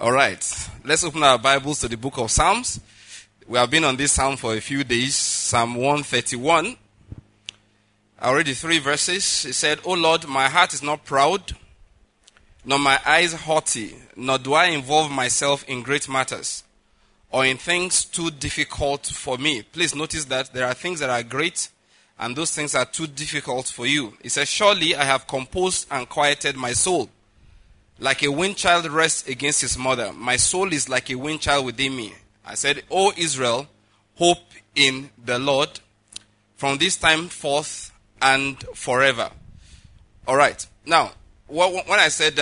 All right. Let's open our Bibles to the book of Psalms. We have been on this psalm for a few days. Psalm 131. I read the 3 verses. It said, O Lord, my heart is not proud, nor my eyes haughty, nor do I involve myself in great matters, or in things too difficult for me. Please notice that there are things that are great, and those things are too difficult for you. It says, surely I have composed and quieted my soul. Like a weaned child rests against his mother, my soul is like a weaned child within me. I said, O Israel, hope in the Lord from this time forth and forever. All right. Now, when I said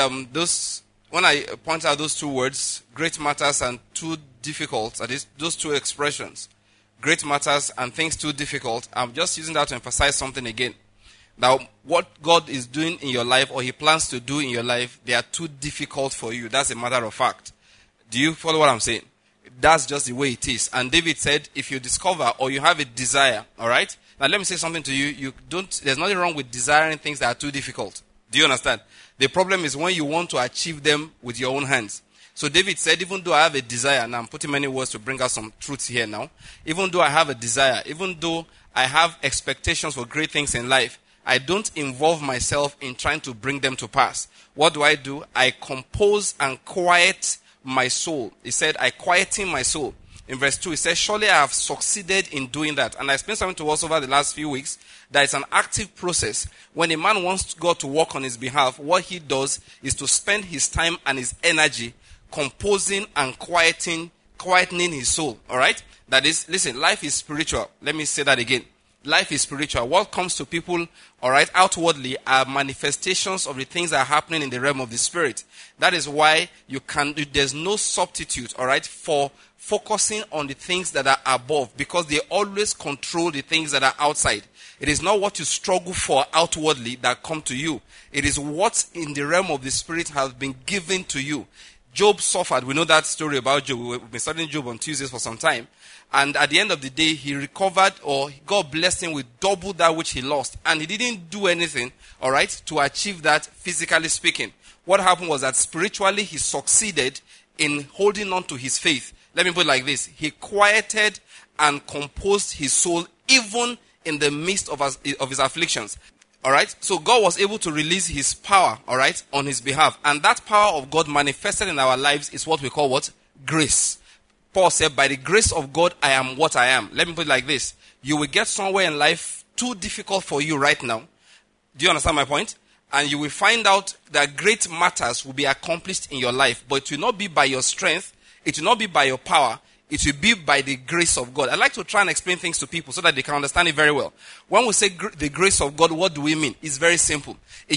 when I point out those 2 words, great matters and too difficult, that is, those 2 expressions, great matters and things too difficult, I'm just using that to emphasize something again. Now, what God is doing in your life, or He plans to do in your life, they are too difficult for you. That's a matter of fact. Do you follow what I'm saying? That's just the way it is. And David said, if you discover or you have a desire, all right? Now, let me say something to you. There's nothing wrong with desiring things that are too difficult. Do you understand? The problem is when you want to achieve them with your own hands. So David said, even though I have a desire, now I'm putting many words to bring out some truths here now. Even though I have a desire, even though I have expectations for great things in life, I don't involve myself in trying to bring them to pass. What do? I compose and quiet my soul. He said, I quieten my soul. In verse 2, he says, surely I have succeeded in doing that. And I explained something to us over the last few weeks, that it's an active process. When a man wants God to work on his behalf, what he does is to spend his time and his energy composing and quietening his soul. All right? That is, listen, life is spiritual. Let me say that again. Life is spiritual. What comes to people, all right, outwardly are manifestations of the things that are happening in the realm of the spirit. That is why there's no substitute, all right, for focusing on the things that are above, because they always control the things that are outside. It is not what you struggle for outwardly that come to you. It is what in the realm of the spirit has been given to you. Job suffered. We know that story about Job. We've been studying Job on Tuesdays for some time. And at the end of the day, he recovered, or God blessed him with double that which he lost. And he didn't do anything, all right, to achieve that physically speaking. What happened was that spiritually he succeeded in holding on to his faith. Let me put it like this. He quieted and composed his soul even in the midst of his afflictions. All right. So God was able to release his power, all right, on his behalf. And that power of God manifested in our lives is what we call what? Grace. Paul said, by the grace of God, I am what I am. Let me put it like this. You will get somewhere in life too difficult for you right now. Do you understand my point? And you will find out that great matters will be accomplished in your life. But it will not be by your strength. It will not be by your power. It will be by the grace of God. I like to try and explain things to people so that they can understand it very well. When we say the grace of God, what do we mean? It's very simple. We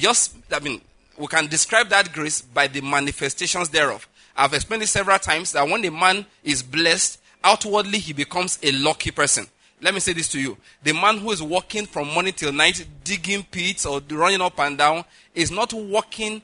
can describe that grace by the manifestations thereof. I've explained it several times that when a man is blessed, outwardly he becomes a lucky person. Let me say this to you. The man who is working from morning till night, digging pits or running up and down, is not working,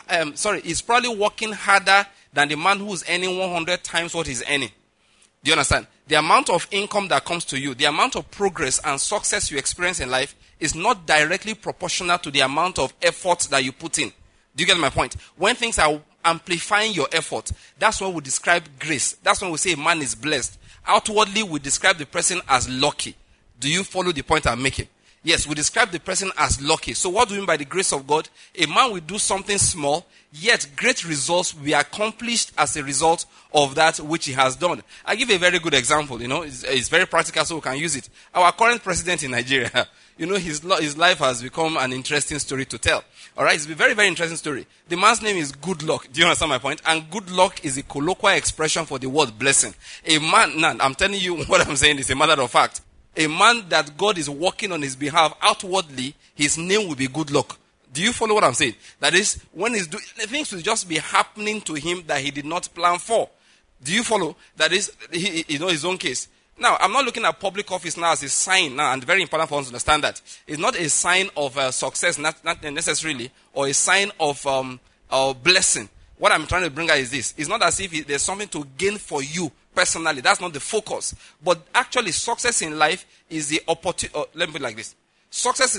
is probably working harder than the man who is earning 100 times what he's earning. Do you understand? The amount of income that comes to you, the amount of progress and success you experience in life is not directly proportional to the amount of effort that you put in. Do you get my point? When things are amplifying your effort, that's when we describe grace. That's when we say a man is blessed. Outwardly, we describe the person as lucky. Do you follow the point I'm making? Yes, we describe the person as lucky. So what do we mean by the grace of God? A man will do something small, yet great results will be accomplished as a result of that which he has done. I'll give you a very good example. It's very practical, so we can use it. Our current president in Nigeria, his life has become an interesting story to tell. All right, it's a very, very interesting story. The man's name is Good Luck. Do you understand my point? And good luck is a colloquial expression for the word blessing. I'm telling you what I'm saying is a matter of fact. A man that God is working on his behalf outwardly, his name will be Good Luck. Do you follow what I'm saying? That is, when he's doing, things will just be happening to him that he did not plan for. Do you follow? That is, his own case. Now, I'm not looking at public office now as a sign now, and very important for us to understand that. It's not a sign of success, not necessarily, or a sign of blessing. What I'm trying to bring out is this. It's not as if there's something to gain for you personally. That's not the focus. But actually, success in life is the opportunity. Let me put it like this. Success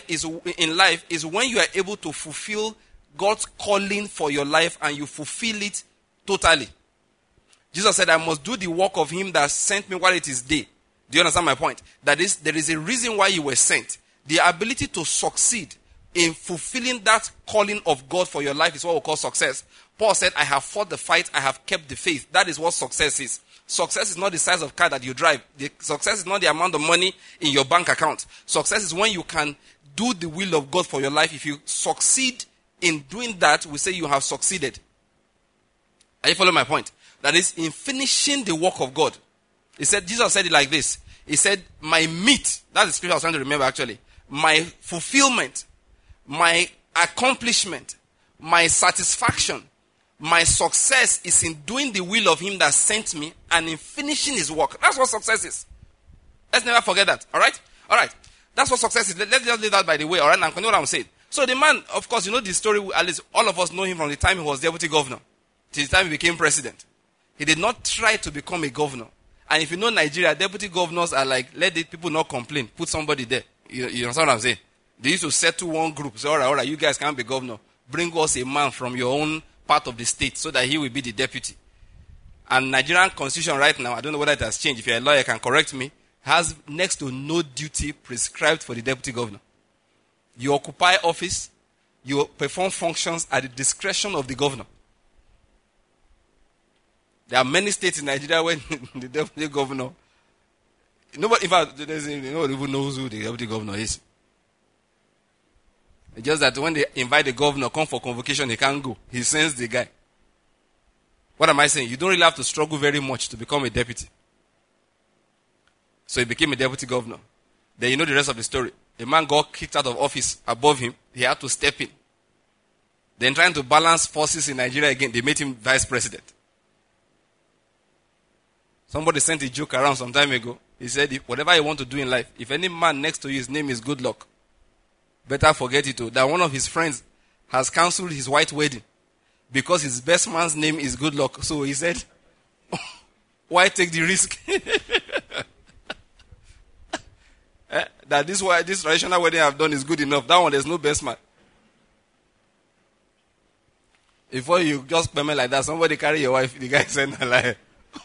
in life is when you are able to fulfill God's calling for your life and you fulfill it Totally. Jesus said, I must do the work of him that sent me while it is day. Do you understand my point? That is, there is a reason why you were sent. The ability to succeed in fulfilling that calling of God for your life is what we call success. Paul said, I have fought the fight, I have kept the faith. That is what success is. Success is not the size of car that you drive. Success is not the amount of money in your bank account. Success is when you can do the will of God for your life. If you succeed in doing that, we say you have succeeded. Are you following my point? That is, in finishing the work of God. Jesus said it like this. He said, my meat, that's the scripture I was trying to remember actually. My fulfillment, my accomplishment, my satisfaction, my success is in doing the will of him that sent me and in finishing his work. That's what success is. Let's never forget that. Alright? Alright. That's what success is. Let's just leave that by the way. Alright? Now, you know what I'm saying. So the man, of course, you know the story, at least all of us know him from the time he was deputy governor till the time he became president. He did not try to become a governor. And if you know Nigeria, deputy governors are like, let the people not complain. Put somebody there. You understand what I'm saying? They used to settle one group. Say, all right, you guys can't be governor. Bring us a man from your own part of the state so that he will be the deputy. And Nigerian constitution right now, I don't know whether it has changed. If you're a lawyer, you can correct me. Has next to no duty prescribed for the deputy governor. You occupy office. You perform functions at the discretion of the governor. There are many states in Nigeria where the deputy governor, nobody, in fact, nobody even knows who the deputy governor is. It's just that when they invite the governor, come for convocation, he can't go. He sends the guy. What am I saying? You don't really have to struggle very much to become a deputy. So he became a deputy governor. Then you know the rest of the story. A man got kicked out of office above him. He had to step in. Then trying to balance forces in Nigeria again, they made him vice president. Somebody sent a joke around some time ago. He said, whatever you want to do in life, if any man next to you, his name is Good Luck, better forget it. That one of his friends has cancelled his white wedding because his best man's name is Good Luck. So he said, why take the risk? That this traditional wedding I've done is good enough. That one, there's no best man. Before you just permit like that, somebody carry your wife, the guy said, like,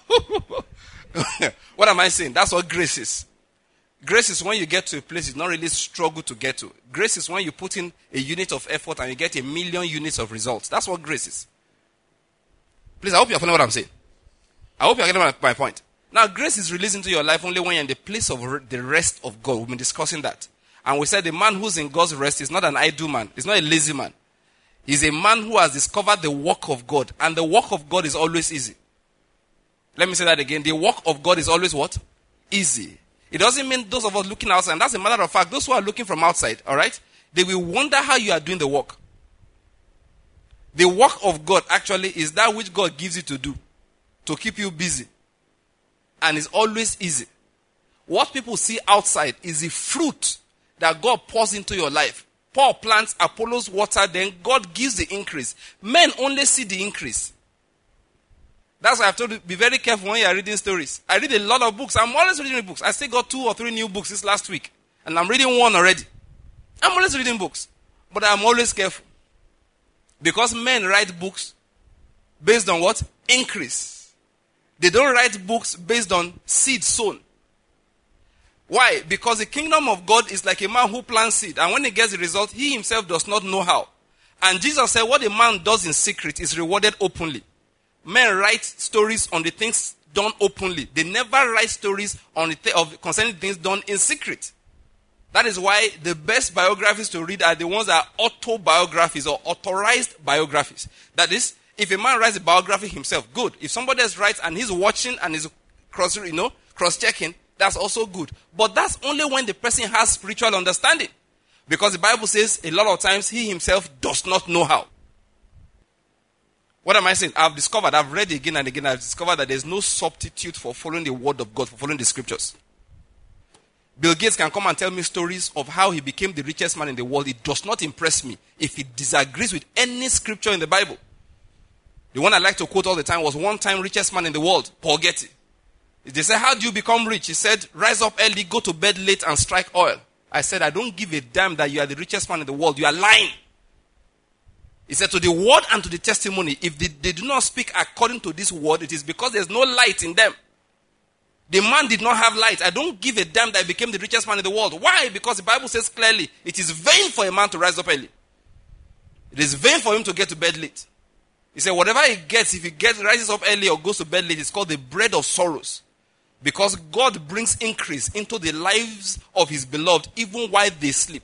what am I saying? That's what grace is. Grace is when you get to a place it's not really struggle to get to. Grace is when you put in a unit of effort and you get 1,000,000 units of results. That's what grace is. Please, I hope you're following what I'm saying. I hope you're getting my point. Now, grace is released into your life only when you're in the place of the rest of God. We've been discussing that. And we said the man who's in God's rest is not an idle man. He's not a lazy man. He's a man who has discovered the work of God. And the work of God is always easy. Let me say that again. The work of God is always what? Easy. It doesn't mean those of us looking outside. And that's a matter of fact. Those who are looking from outside, all right, they will wonder how you are doing the work. The work of God actually is that which God gives you to do, to keep you busy. And it's always easy. What people see outside is the fruit that God pours into your life. Paul plants, Apollos water, then God gives the increase. Men only see the increase. That's why I've told you, be very careful when you are reading stories. I read a lot of books. I'm always reading books. I still got 2 or 3 new books this last week. And I'm reading one already. I'm always reading books. But I'm always careful. Because men write books based on what? Increase. They don't write books based on seed sown. Why? Because the kingdom of God is like a man who plants seed. And when he gets the result, he himself does not know how. And Jesus said, what a man does in secret is rewarded openly. Men write stories on the things done openly. They never write stories on concerning things done in secret. That is why the best biographies to read are the ones that are autobiographies or authorized biographies. That is, if a man writes a biography himself, good. If somebody else writes and he's watching and is cross-checking, that's also good. But that's only when the person has spiritual understanding. Because the Bible says a lot of times he himself does not know how. What am I saying? I've read again and again, I've discovered that there's no substitute for following the word of God, for following the scriptures. Bill Gates can come and tell me stories of how he became the richest man in the world. It does not impress me if he disagrees with any scripture in the Bible. The one I like to quote all the time was one-time richest man in the world, Paul Getty. They said, how do you become rich? He said, rise up early, go to bed late, and strike oil. I said, I don't give a damn that you are the richest man in the world. You are lying. He said, to the word and to the testimony, if they do not speak according to this word, it is because there's no light in them. The man did not have light. I don't give a damn that he became the richest man in the world. Why? Because the Bible says clearly, it is vain for a man to rise up early. It is vain for him to get to bed late. He said, whatever he gets, if he rises up early or goes to bed late, it's called the bread of sorrows. Because God brings increase into the lives of his beloved, even while they sleep.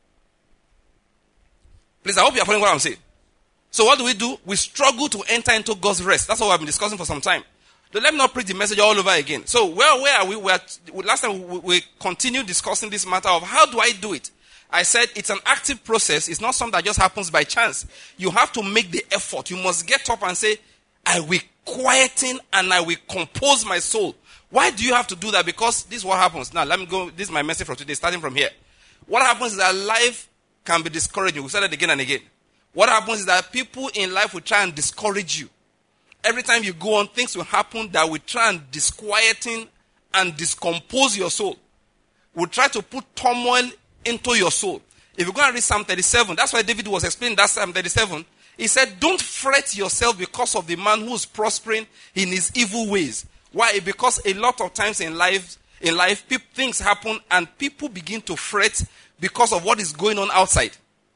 Please, I hope you are following what I'm saying. So what do? We struggle to enter into God's rest. That's what I've been discussing for some time. Let me not preach the message all over again. So where are we? Last time we continued discussing this matter of how do I do it? I said it's an active process. It's not something that just happens by chance. You have to make the effort. You must get up and say, I will quieten and I will compose my soul. Why do you have to do that? Because this is what happens. Now, let me go. This is my message for today, starting from here. What happens is that life can be discouraging. We said it again and again. What happens is that people in life will try and discourage you. Every time you go on, things will happen that will try and disquieting and discompose your soul. Will try to put turmoil into your soul. If you go and read Psalm 37, that's why David was explaining that Psalm 37. He said, don't fret yourself because of the man who is prospering in his evil ways. Why? Because a lot of times in life, things happen and people begin to fret because of what is going on outside.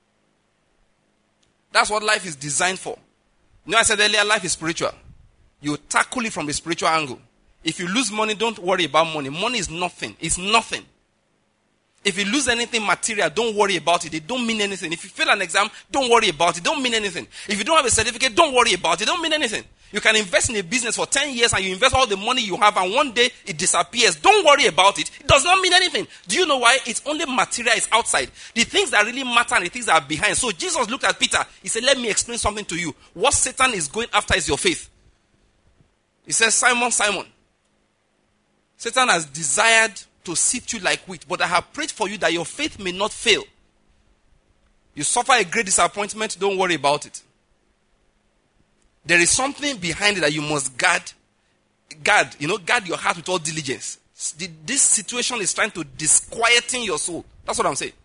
That's what life is designed for. You know, I said earlier, life is spiritual. You tackle it from the spiritual angle. If you lose money, don't worry about money. Money is nothing. It's nothing. If you lose anything material, don't worry about it. It don't mean anything. If you fail an exam, don't worry about it. It don't mean anything. If you don't have a certificate, don't worry about it. It don't mean anything. You can invest in a business for 10 years and you invest all the money you have and one day it disappears. Don't worry about it. It does not mean anything. Do you know why? It's only material is outside. The things that really matter and the things that are behind. So Jesus looked at Peter. He said, let me explain something to you. What Satan is going after is your faith. He says, Simon, Simon, Satan has desired to sift you like wheat, but I have prayed for you that your faith may not fail. You suffer a great disappointment, don't worry about it. There is something behind it that you must guard. Guard your heart with all diligence. This situation is trying to disquieten your soul. That's what I'm saying.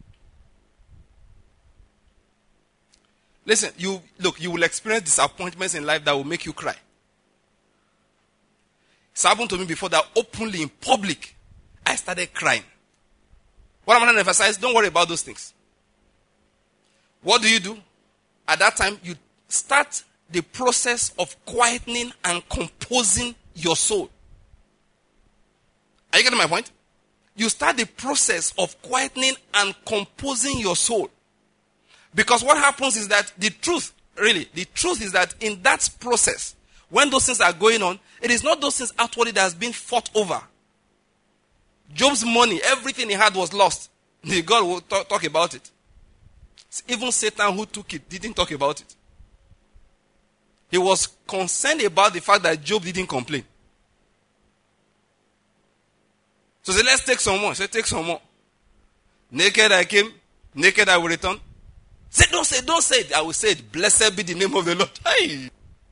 Listen, you will experience disappointments in life that will make you cry. It's happened to me before that openly in public, I started crying. What I'm going to emphasize, don't worry about those things. What do? At that time, you start the process of quietening and composing your soul. Are you getting my point? You start the process of quietening and composing your soul. Because what happens is that the truth is that in that process, when those things are going on, it is not those things outwardly that has been fought over. Job's money, everything he had was lost. God will talk about it. Even Satan who took it didn't talk about it. He was concerned about the fact that Job didn't complain. So he said, let's take some more. Say, take some more. Naked I came, naked I will return. Say, don't say it. I will say it. Blessed be the name of the Lord. Hey.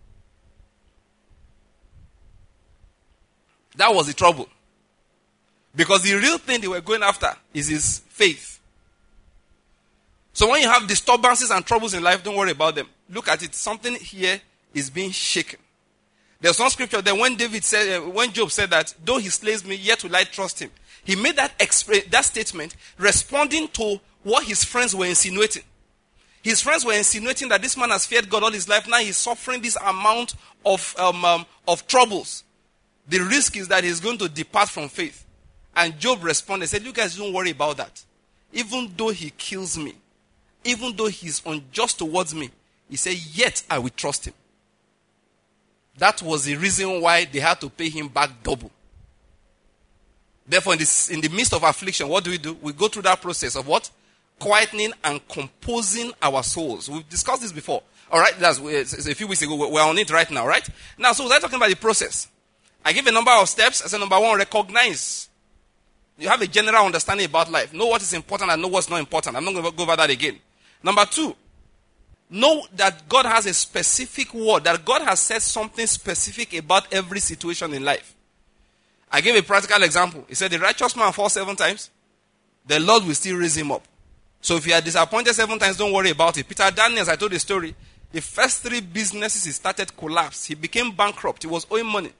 That was the trouble. Because the real thing they were going after is his faith. So when you have disturbances and troubles in life, don't worry about them. Look at it. Something here is being shaken. There's one scripture that when Job said that, though he slays me, yet will I trust him. He made that statement responding to what his friends were insinuating. His friends were insinuating that this man has feared God all his life. Now he's suffering this amount of troubles. The risk is that he's going to depart from faith. And Job responded, said, you guys don't worry about that. Even though he kills me, even though he's unjust towards me, he said, yet I will trust him. That was the reason why they had to pay him back double. Therefore, in the midst of affliction, what do? We go through that process of what? Quietening and composing our souls. We've discussed this before. All right, it's a few weeks ago. We're on it right now, right? Now, so we're talking about the process. I give a number of steps. I said, number one, recognize. You have a general understanding about life. Know what is important and know what's not important. I'm not going to go over that again. Number two, know that God has a specific word, that God has said something specific about every situation in life. I gave a practical example. He said, the righteous man falls 7 times, the Lord will still raise him up. So if you are disappointed 7 times, don't worry about it. Peter Daniels, I told the story. The first 3 businesses he started collapsed. He became bankrupt. He was owing money.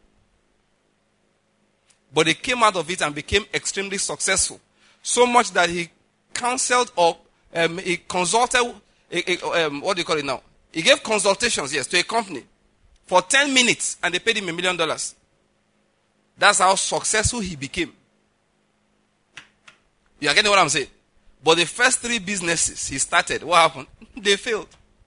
But he came out of it and became extremely successful. So much that he counseled or he consulted, what do you call it now? He gave consultations, yes, to a company for 10 minutes and they paid him $1 million. That's how successful he became. You are getting what I'm saying? But the first 3 businesses he started, what happened? They failed.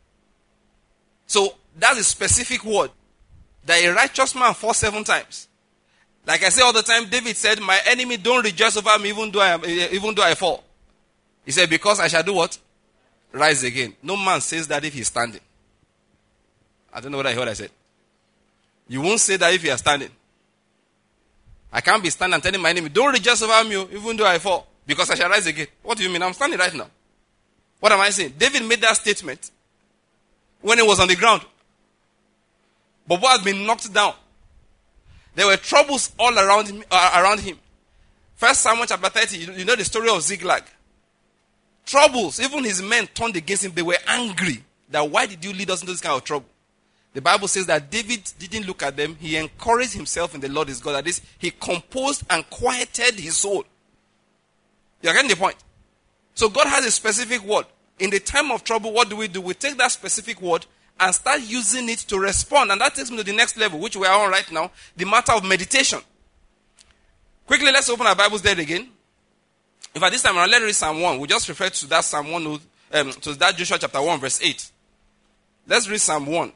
So that's a specific word that a righteous man falls 7 times. Like I say all the time, David said, my enemy don't rejoice over me even though I fall. He said, because I shall do what? Rise again. No man says that if he's standing. I don't know what I heard what I said. You won't say that if you are standing. I can't be standing and telling my enemy, don't rejoice over me even though I fall, because I shall rise again. What do you mean? I'm standing right now. What am I saying? David made that statement when he was on the ground. But what had been knocked down? There were troubles all around him. 1 Samuel chapter 30, you know the story of Ziklag. Troubles, even his men turned against him. They were angry that why did you lead us into this kind of trouble? The Bible says that David didn't look at them. He encouraged himself in the Lord his God. That is, he composed and quieted his soul. You're getting the point? So God has a specific word. In the time of trouble, what do? We take that specific word and start using it to respond. And that takes me to the next level, which we are on right now, the matter of meditation. Quickly, let's open our Bibles there again. In fact, this time around, let's read Psalm 1. We just refer to that Psalm 1, to that Joshua chapter 1, verse 8. Let's read Psalm 1.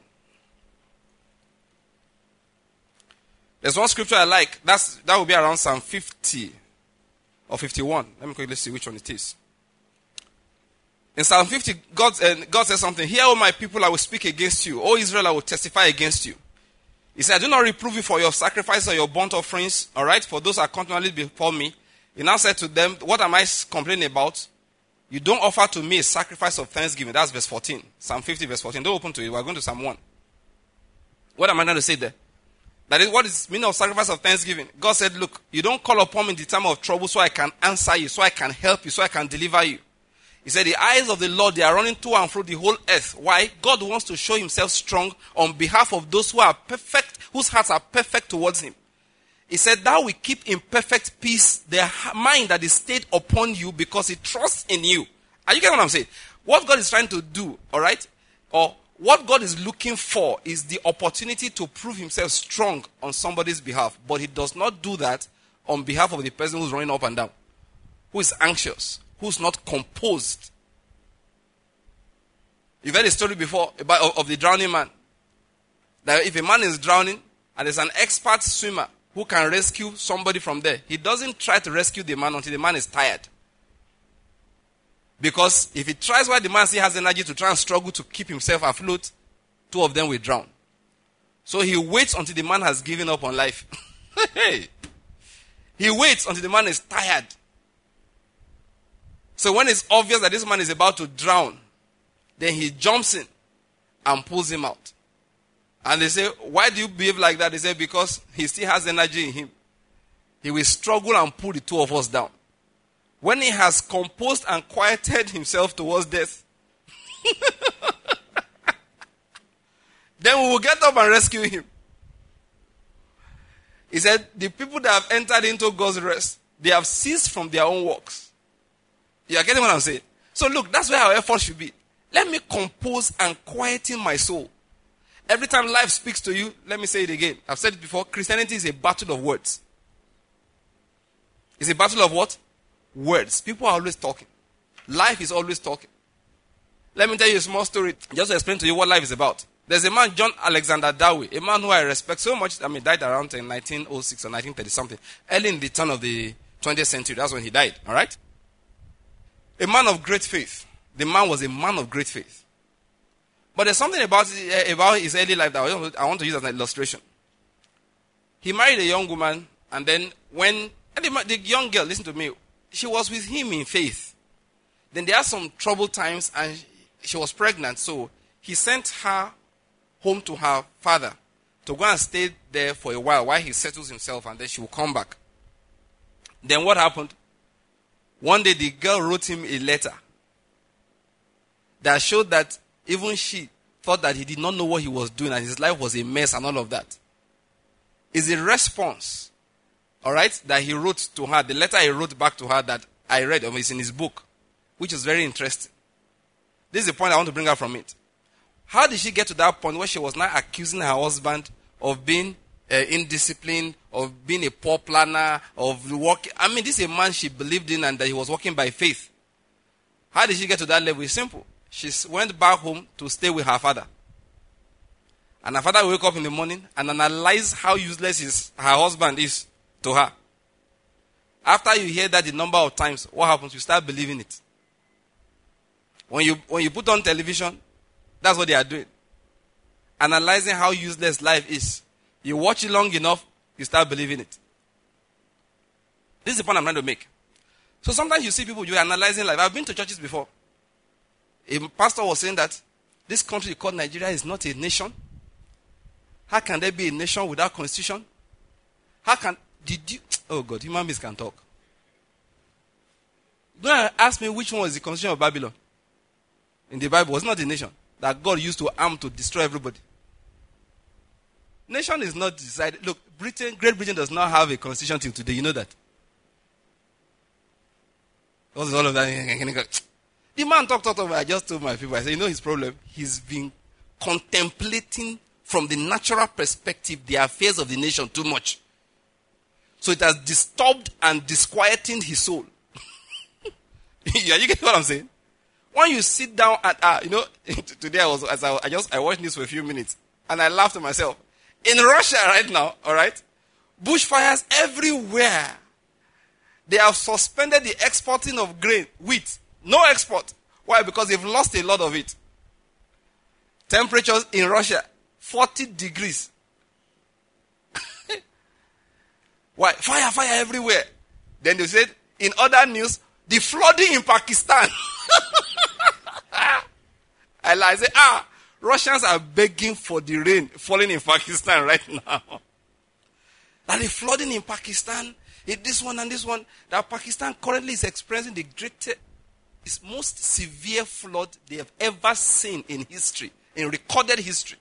There's one scripture I like. That will be around Psalm 50 or 51. Let me quickly see which one it is. In Psalm 50, God says something. Hear, O my people, I will speak against you. O Israel, I will testify against you. He said, I do not reprove you for your sacrifice or your burnt offerings, all right, for those are continually before me. He now said to them, what am I complaining about? You don't offer to me a sacrifice of thanksgiving. That's verse 14. Psalm 50, verse 14. Don't open to it. We're going to Psalm 1. What am I going to say there? That is what is meaning of sacrifice of thanksgiving. God said, look, you don't call upon me in the time of trouble so I can answer you, so I can help you, so I can deliver you. He said, the eyes of the Lord, they are running to and fro the whole earth. Why? God wants to show himself strong on behalf of those who are perfect, whose hearts are perfect towards him. He said, thou will keep in perfect peace their mind that is stayed upon you because he trusts in you. Are you getting what I'm saying? What God is trying to do, all right, or what God is looking for is the opportunity to prove himself strong on somebody's behalf. But he does not do that on behalf of the person who's running up and down, who is anxious, who's not composed. You've heard a story before of the drowning man. That if a man is drowning and there's an expert swimmer who can rescue somebody from there, he doesn't try to rescue the man until the man is tired. Because if he tries while the man still has energy to try and struggle to keep himself afloat, 2 of them will drown. So he waits until the man has given up on life. He waits until the man is tired. So when it's obvious that this man is about to drown, then he jumps in and pulls him out. And they say, why do you behave like that? They say, because he still has energy in him. He will struggle and pull the 2 of us down. When he has composed and quieted himself towards death, then we will get up and rescue him. He said, the people that have entered into God's rest, they have ceased from their own works. You are getting what I'm saying? So look, that's where our effort should be. Let me compose and quieten my soul. Every time life speaks to you, let me say it again. I've said it before, Christianity is a battle of words. It's a battle of what? Words. People are always talking. Life is always talking. Let me tell you a small story just to explain to you what life is about. There's a man, John Alexander Dowie, a man who I respect so much. Died around in 1906 or 1930 something. Early in the turn of the 20th century. That's when he died. All right? A man of great faith. The man was a man of great faith. But there's something about his early life that I want to use as an illustration. He married a young woman, and then when the young girl, listen to me, she was with him in faith. Then there are some troubled times, and she was pregnant, so he sent her home to her father to go and stay there for a while he settles himself, and then she will come back. Then what happened? One day the girl wrote him a letter that showed that even she thought that he did not know what he was doing and his life was a mess and all of that. It's a response, all right, that he wrote to her. The letter he wrote back to her that I read, is in his book, which is very interesting. This is the point I want to bring out from it. How did she get to that point where she was now accusing her husband of being indisciplined, of being a poor planner, of working? I mean, this is a man she believed in and that he was walking by faith. How did she get to that level? It's simple. She went back home to stay with her father. And her father will wake up in the morning and analyze how useless her husband is to her. After you hear that the number of times, what happens? You start believing it. When you put on television, that's what they are doing. Analyzing how useless life is. You watch it long enough, you start believing it. This is the point I'm trying to make. So sometimes you see people, you're analyzing life. I've been to churches before. A pastor was saying that this country called Nigeria is not a nation. How can there be a nation without constitution? Oh God, human beings can talk. Don't ask me which one was the constitution of Babylon. In the Bible, it's not a nation that God used to arm to destroy everybody. Nation is not decided. Look, Great Britain does not have a constitution till today. You know that. What is all of that? The man talked. I just told my people. I said, you know his problem? He's been contemplating from the natural perspective the affairs of the nation too much. So it has disturbed and disquieting his soul. Yeah, you get what I'm saying? When you sit down at, today I watched this for a few minutes and I laughed to myself. In Russia right now, all right, bushfires everywhere. They have suspended the exporting of grain, wheat. No export. Why? Because they've lost a lot of it. Temperatures in Russia, 40 degrees. Why? Fire everywhere. Then they said, in other news, the flooding in Pakistan. I say, Russians are begging for the rain falling in Pakistan right now. That the flooding in Pakistan, this one and this one, that Pakistan currently is experiencing the greatest, most severe flood they have ever seen in history, in recorded history.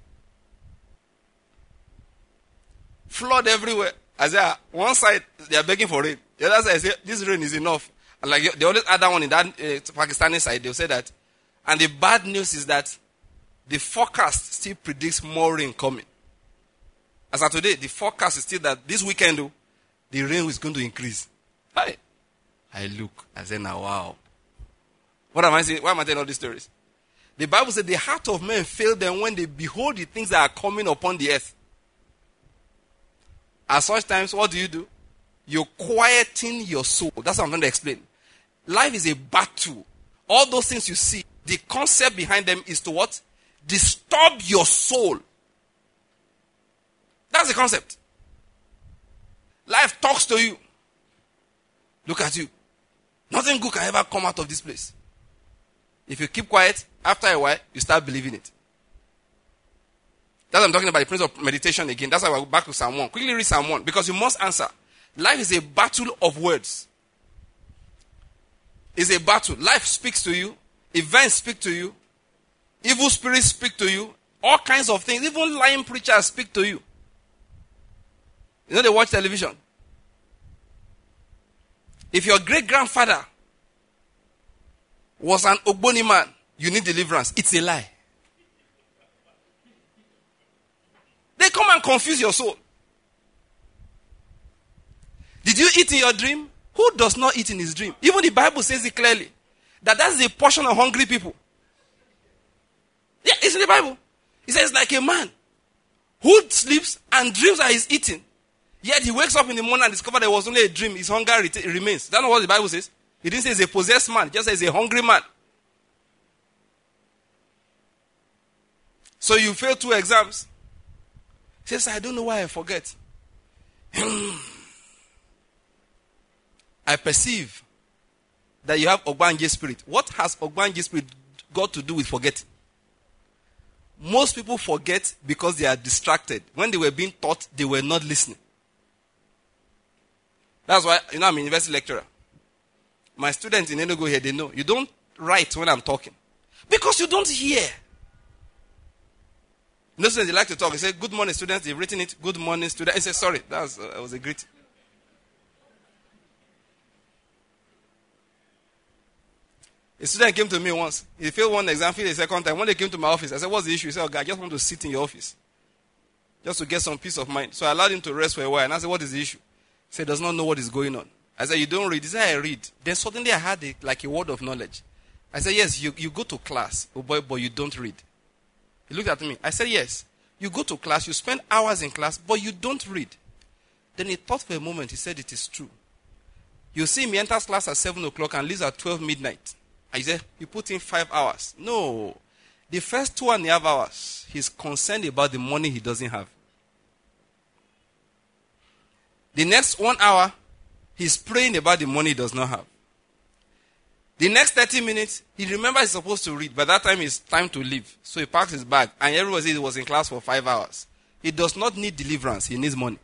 Flood everywhere. I say, one side, they are begging for rain. The other side, I say, this rain is enough. And like they always add that one in that Pakistani side, they'll say that. And the bad news is that the forecast still predicts more rain coming. As of today, the forecast is still that this weekend, the rain is going to increase. I look, I say, now, wow. What am I saying? Why am I telling all these stories? The Bible said the heart of men failed them when they behold the things that are coming upon the earth. At such times, what do? You quieten your soul. That's what I'm going to explain. Life is a battle. All those things you see, the concept behind them is to what? Disturb your soul. That's the concept. Life talks to you. Look at you. Nothing good can ever come out of this place. If you keep quiet, after a while, you start believing it. That's what I'm talking about, the principle of meditation again. That's why we're back to Psalm 1. Quickly read Psalm 1, because you must answer. Life is a battle of words. It's a battle. Life speaks to you. Events speak to you. Evil spirits speak to you. All kinds of things. Even lying preachers speak to you. You know they watch television. If your great-grandfather was an Ogboni man, you need deliverance. It's a lie. They come and confuse your soul. Did you eat in your dream? Who does not eat in his dream? Even the Bible says it clearly. That's a portion of hungry people. Yeah, it's in the Bible. It says like a man who sleeps and dreams that he's eating. Yet he wakes up in the morning and discovers there was only a dream. His hunger remains. That's not what the Bible says. It didn't say he's a possessed man. It just says he's a hungry man. So you fail 2 exams. He says, I don't know why I forget. I perceive that you have Ogbanje spirit. What has Ogbanje spirit got to do with forgetting? Most people forget because they are distracted. When they were being taught, they were not listening. That's why, I'm a university lecturer. My students in Enugu here, they know. You don't write when I'm talking. Because you don't hear. No students, they like to talk. They say, good morning, students. They've written it. Good morning, students. I say, sorry, that was a greeting. A student came to me once. He failed one exam, failed the second time. When they came to my office, I said, what's the issue? He said, okay, I just want to sit in your office. Just to get some peace of mind. So I allowed him to rest for a while. And I said, what is the issue? He said, does not know what is going on. I said, you don't read. He said, I read. Then suddenly I had like a word of knowledge. I said, yes, you go to class, oh boy, but you don't read. He looked at me. I said, yes, you go to class, you spend hours in class, but you don't read. Then he thought for a moment. He said, it is true. You see him, he enters class at 7 o'clock and leaves at 12 midnight. I said, you put in 5 hours. No. The first 2.5 hours, he's concerned about the money he doesn't have. The next 1 hour, he's praying about the money he does not have. The next 30 minutes, he remembers he's supposed to read. By that time, it's time to leave. So he packs his bag. And everybody says he was in class for 5 hours. He does not need deliverance. He needs money.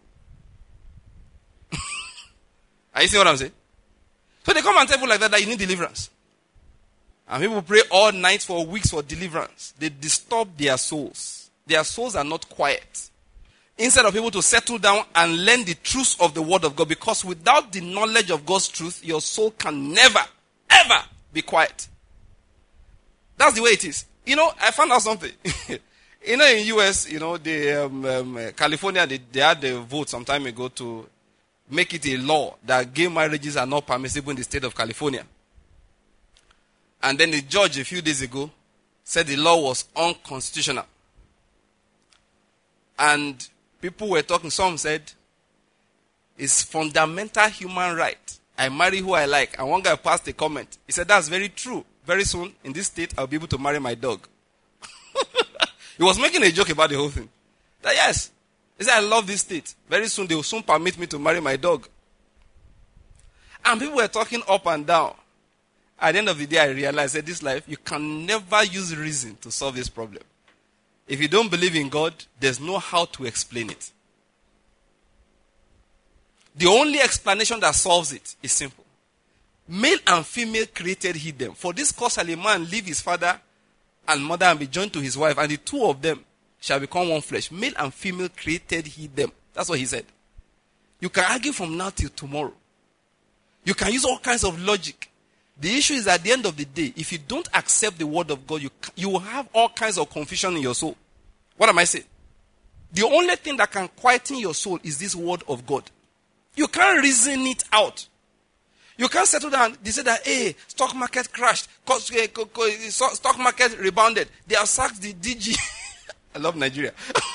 Are you seeing what I'm saying? So they come and tell people like that you need deliverance. And people pray all night for weeks for deliverance. They disturb their souls. Their souls are not quiet. Instead of people to settle down and learn the truths of the word of God. Because without the knowledge of God's truth, your soul can never, ever be quiet. That's the way it is. You know, I found out something. You know, in US, you know, California, they had the vote some time ago to make it a law that gay marriages are not permissible in the state of California. And then the judge a few days ago said the law was unconstitutional. And people were talking, some said, it's fundamental human right. I marry who I like. And one guy passed a comment. He said, that's very true. Very soon, in this state, I'll be able to marry my dog. He was making a joke about the whole thing. That yes, he said, I love this state. Very soon, they will soon permit me to marry my dog. And people were talking up and down. At the end of the day, I realized that this life, you can never use reason to solve this problem. If you don't believe in God, there's no how to explain it. The only explanation that solves it is simple. Male and female created he them. For this cause shall a man leave his father and mother and be joined to his wife, and the two of them shall become one flesh. Male and female created he them. That's what he said. You can argue from now till tomorrow. You can use all kinds of logic. The issue is at the end of the day, if you don't accept the word of God, you will have all kinds of confusion in your soul. What am I saying? The only thing that can quieten your soul is this word of God. You can't reason it out. You can't settle down. They say that, hey, stock market crashed. Stock market rebounded. They have sacked the DG. I love Nigeria.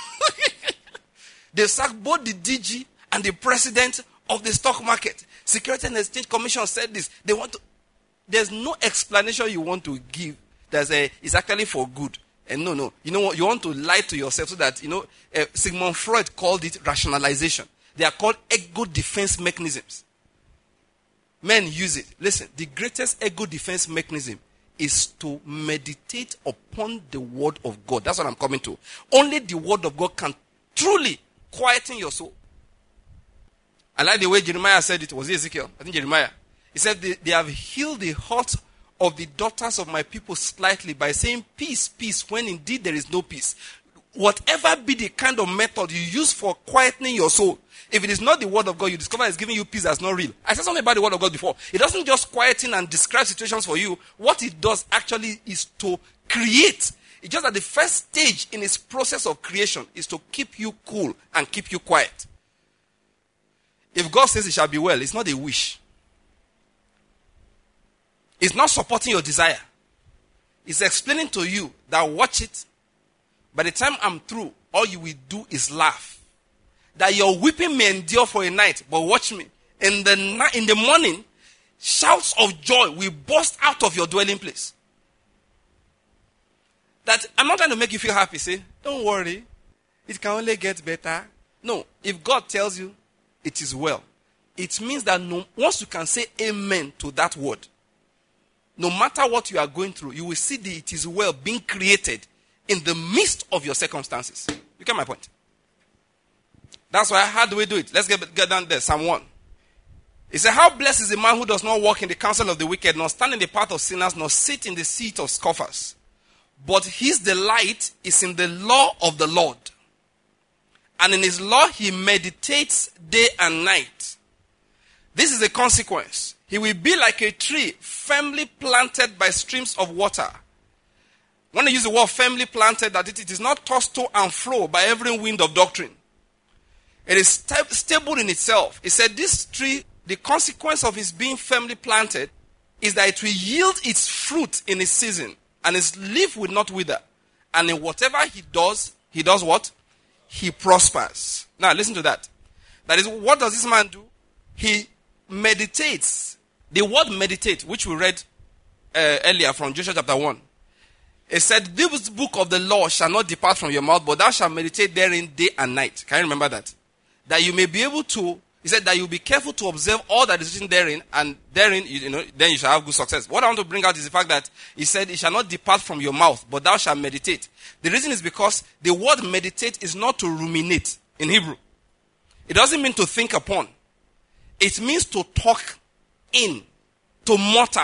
They sacked both the DG and the president of the stock market. Security and Exchange Commission said this. They want to. There's no explanation you want to give that's it's actually for good. And no. You know what? You want to lie to yourself so that, Sigmund Freud called it rationalization. They are called ego defense mechanisms. Men use it. Listen, the greatest ego defense mechanism is to meditate upon the word of God. That's what I'm coming to. Only the word of God can truly quieten your soul. I like the way Jeremiah said it. Was it Ezekiel? I think Jeremiah. He said, they have healed the heart of the daughters of my people slightly by saying peace, peace, when indeed there is no peace. Whatever be the kind of method you use for quietening your soul, if it is not the word of God, you discover it's giving you peace that's not real. I said something about the word of God before. It doesn't just quieten and describe situations for you. What it does actually is to create. It's just that the first stage in its process of creation is to keep you cool and keep you quiet. If God says it shall be well, it's not a wish. It's not supporting your desire. It's explaining to you that watch it. By the time I'm through, all you will do is laugh. That your weeping may endure for a night, but watch me. In the morning, shouts of joy will burst out of your dwelling place. That I'm not trying to make you feel happy. Say, don't worry. It can only get better. No, if God tells you it is well, it means that once you can say amen to that word, no matter what you are going through, you will see the it is well being created in the midst of your circumstances. You get my point? That's why, how do we do it? Let's get down there. Psalm 1. It says, how blessed is the man who does not walk in the counsel of the wicked, nor stand in the path of sinners, nor sit in the seat of scoffers. But his delight is in the law of the Lord. And in his law he meditates day and night. This is the consequence. He will be like a tree firmly planted by streams of water. When I use the word firmly planted, that it is not tossed to and fro by every wind of doctrine. It is stable in itself. He said this tree, the consequence of its being firmly planted is that it will yield its fruit in its season, and its leaf will not wither. And in whatever he does what? He prospers. Now listen to that. That is, what does this man do? He meditates. The word meditate, which we read earlier from Joshua chapter 1. It said, this book of the law shall not depart from your mouth, but thou shalt meditate therein day and night. Can you remember that? That you may be able to, he said that you'll be careful to observe all that is written therein, and therein, then you shall have good success. What I want to bring out is the fact that he said, it shall not depart from your mouth, but thou shalt meditate. The reason is because the word meditate is not to ruminate in Hebrew. It doesn't mean to think upon. It means to talk in, to mutter.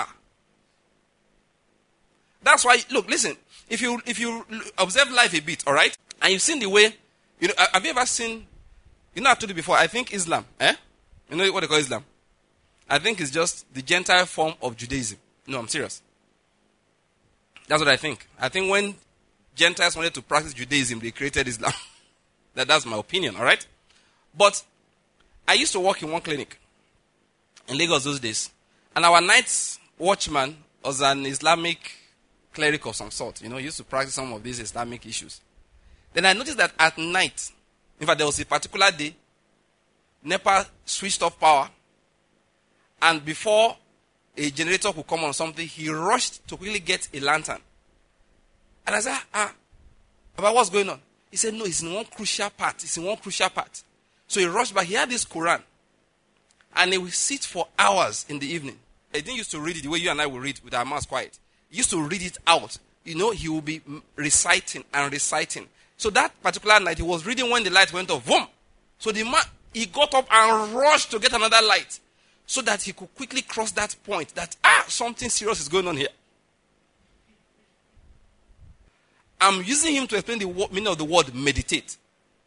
That's why, look, listen, if you observe life a bit, all right, and you've seen the way, have you ever seen, I've told you before, I think Islam, You know what they call Islam? I think it's just the Gentile form of Judaism. No, I'm serious. That's what I think. I think when Gentiles wanted to practice Judaism, they created Islam. That's my opinion, all right? But I used to work in one clinic in Lagos those days, and our night watchman was an Islamic cleric of some sort. He used to practice some of these Islamic issues. Then I noticed that at night, in fact, there was a particular day, NEPA switched off power, and before a generator could come on something, he rushed to quickly get a lantern. And I said, about what's going on? He said, no, it's in one crucial part. So he rushed back. He had this Quran, and he would sit for hours in the evening. He didn't used to read it the way you and I will read with our mouths quiet. He used to read it out. He will be reciting and reciting. So that particular night, he was reading when the light went off. Boom! So the man, he got up and rushed to get another light so that he could quickly cross that point that, something serious is going on here. I'm using him to explain the meaning of the word meditate.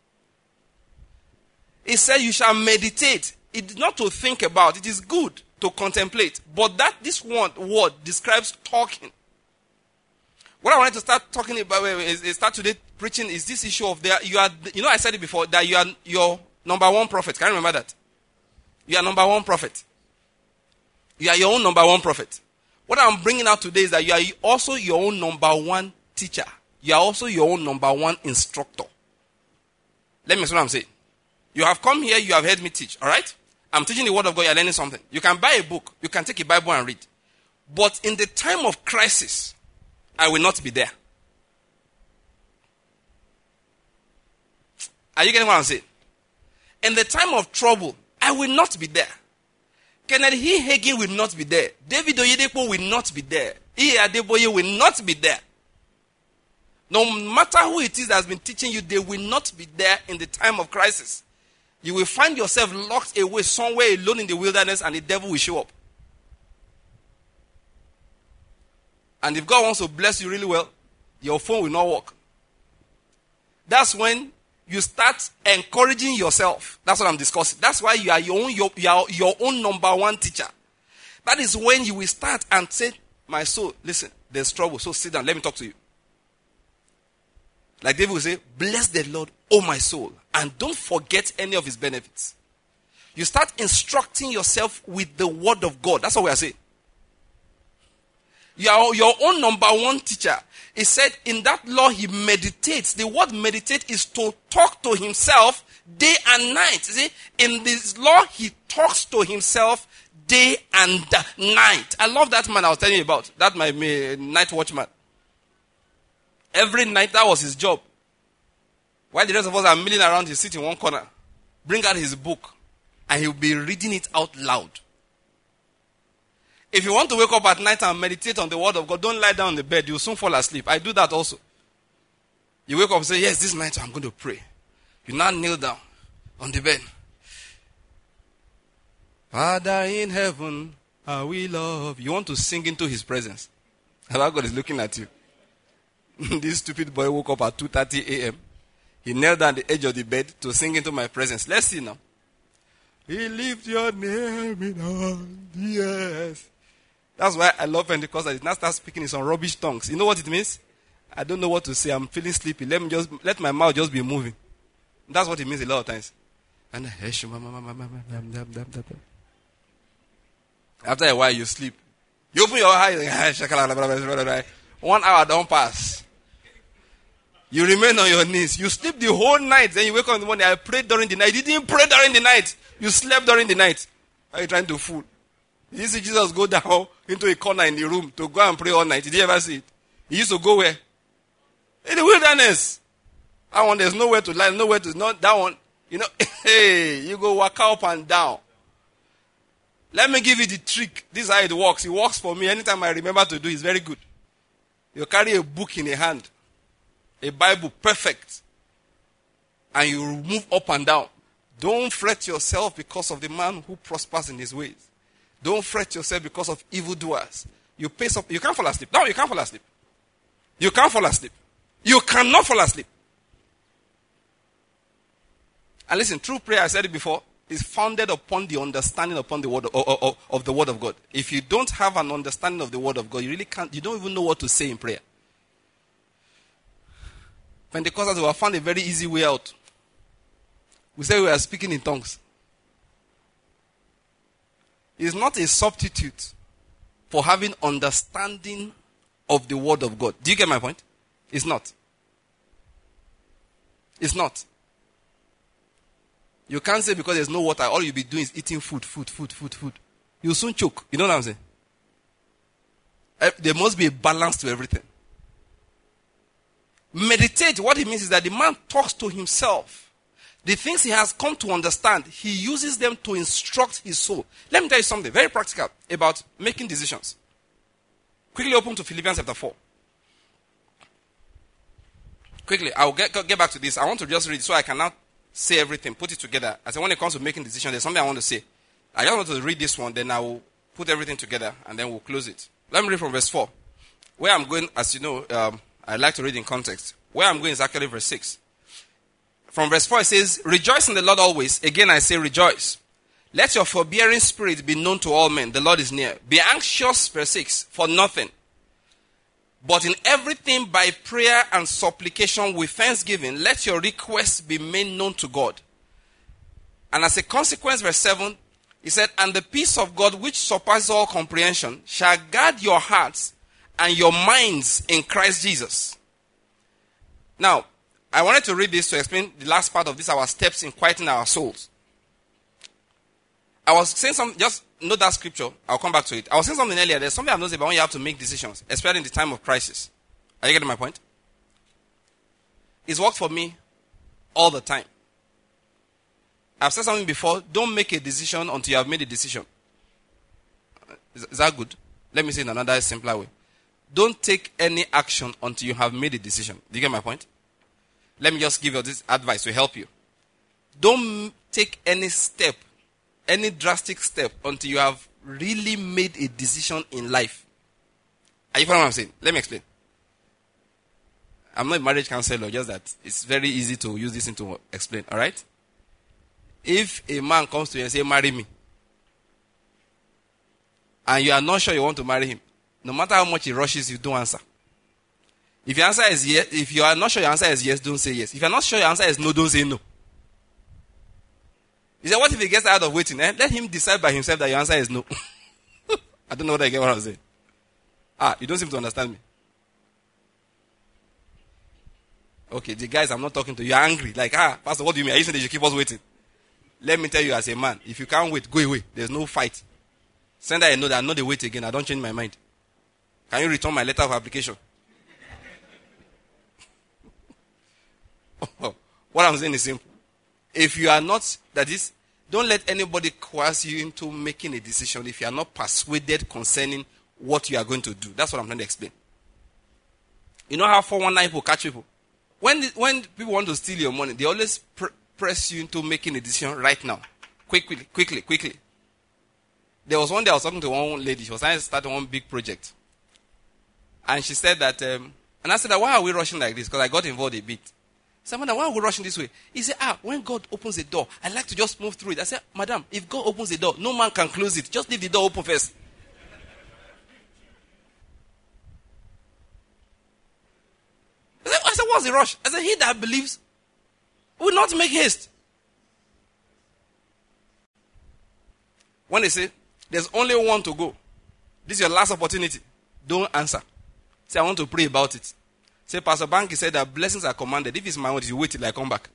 He said you shall meditate. It is not to think about. It is good to contemplate. But this word describes talking. What I wanted to start talking about, start today preaching, is this issue of I said it before, that you are your number one prophet. Can you remember that? You are number one prophet. You are your own number one prophet. What I'm bringing out today is that you are also your own number one teacher. You are also your own number one instructor. Let me see what I'm saying. You have come here, you have heard me teach, all right? I'm teaching the word of God, you're learning something. You can buy a book, you can take a Bible and read. But in the time of crisis, I will not be there. Are you getting what I'm saying? In the time of trouble, I will not be there. Kenneth E. Hagin will not be there. David Oyedepo will not be there. E. Adeboye will not be there. No matter who it is that has been teaching you, they will not be there in the time of crisis. You will find yourself locked away somewhere alone in the wilderness, and the devil will show up. And if God wants to bless you really well, your phone will not work. That's when you start encouraging yourself. That's what I'm discussing. That's why you are your own number one teacher. That is when you will start and say, my soul, listen, there's trouble, so sit down, let me talk to you. Like David will say, bless the Lord, O my soul, and don't forget any of his benefits. You start instructing yourself with the word of God. That's what we are saying. You are your own number one teacher. He said in that law he meditates. The word meditate is to talk to himself day and night. See, in this law he talks to himself day and night. I love that man I was telling you about. That my night watchman. Every night that was his job. While the rest of us are milling around, he sits in one corner. Bring out his book. And he'll be reading it out loud. If you want to wake up at night and meditate on the word of God, don't lie down on the bed. You'll soon fall asleep. I do that also. You wake up and say, yes, this night I'm going to pray. You now kneel down on the bed. Father in heaven, how we love. You want to sing into his presence. Allah God is looking at you. This stupid boy woke up at 2:30 a.m. He knelt down at the edge of the bed to sing into my presence. Let's see now. He lift your name in on the earth. That's why I love Pentecostal. It now starts speaking in some rubbish tongues. You know what it means? I don't know what to say. I'm feeling sleepy. Let my mouth just be moving. That's what it means a lot of times. And after a while, you sleep. You open your eyes. 1 hour don't pass. You remain on your knees. You sleep the whole night. Then you wake up in the morning. I prayed during the night. You didn't pray during the night. You slept during the night. Are you trying to fool? Did you see Jesus go down into a corner in the room to go and pray all night? Did you ever see it? He used to go where? In the wilderness. That one, there's nowhere to lie, nowhere to, not that one. You know, hey, you go walk up and down. Let me give you the trick. This is how it works. It works for me. Anytime I remember to do it, it's very good. You carry a book in a hand. A Bible, perfect. And you move up and down. Don't fret yourself because of the man who prospers in his ways. Don't fret yourself because of evildoers. You pace up. You can't fall asleep. No, you can't fall asleep. You can't fall asleep. You cannot fall asleep. And listen, true prayer, I said it before, is founded upon the understanding upon the word of the word of God. If you don't have an understanding of the word of God, you really can't. You don't even know what to say in prayer. Pentecostals have found a very easy way out. We say we are speaking in tongues. It's not a substitute for having understanding of the word of God. Do you get my point? It's not. It's not. You can't say because there's no water, all you'll be doing is eating food. You'll soon choke. You know what I'm saying? There must be a balance to everything. Meditate, what it means is that the man talks to himself. The things he has come to understand, he uses them to instruct his soul. Let me tell you something very practical about making decisions. Quickly open to Philippians chapter 4. Quickly, I'll get back to this. I want to just read so I can now say everything, put it together. I say when it comes to making decisions, there's something I want to say. I just want to read this one, then I will put everything together, and then we'll close it. Let me read from verse 4. Where I'm going, as you know, I like to read in context. Where I'm going is actually verse 6. From verse 4 it says, rejoice in the Lord always. Again I say rejoice. Let your forbearing spirit be known to all men. The Lord is near. Be anxious, verse 6, for nothing. But in everything by prayer and supplication with thanksgiving, let your requests be made known to God. And as a consequence, verse 7, he said, and the peace of God which surpasses all comprehension shall guard your hearts and your minds in Christ Jesus. Now, I wanted to read this to explain the last part of this, our steps in quieting our souls. I was saying something, just note that scripture, I'll come back to it. I was saying something earlier, there's something I've noticed about when you have to make decisions, especially in the time of crisis. Are you getting my point? It's worked for me all the time. I've said something before, don't make a decision until you have made a decision. Is that good? Let me say it in another simpler way. Don't take any action until you have made a decision. Do you get my point? Let me just give you this advice to help you. Don't take any step, any drastic step, until you have really made a decision in life. Are you following what I'm saying? Let me explain. I'm not a marriage counselor, just that it's very easy to use this to explain. All right? If a man comes to you and says, marry me, and you are not sure you want to marry him, no matter how much he rushes, you don't answer. If your answer is yes, if you are not sure your answer is yes, don't say yes. If you are not sure your answer is no, don't say no. He said, what if he gets tired of waiting? Let him decide by himself that your answer is no. I don't know whether you get what I'm saying. You don't seem to understand me. Okay, the guys, I'm not talking to you. You're angry. Like, Pastor, what do you mean? Are you saying that you keep us waiting? Let me tell you as a man, if you can't wait, go away. There's no fight. Send her a note that I know they wait again. I don't change my mind. Can you return my letter of application? What I'm saying is simple. If you are not, that is, don't let anybody coerce you into making a decision if you are not persuaded concerning what you are going to do. That's what I'm trying to explain. You know how 419 people catch people? When people want to steal your money, they always press you into making a decision right now. Quickly. There was one day I was talking to one lady. She was trying to start one big project. And she said that And I said, why are we rushing like this? Because I got involved a bit. I said, madam, why are we rushing this way? He said, when God opens the door, I like to just move through it. I said, madam, if God opens the door, no man can close it. Just leave the door open first. I said, what's the rush? I said, he that believes will not make haste. When they say, there's only one to go, this is your last opportunity, don't answer. Say, I want to pray about it. Say, Pastor Banky said that blessings are commanded. If it's my own, you wait till I come back.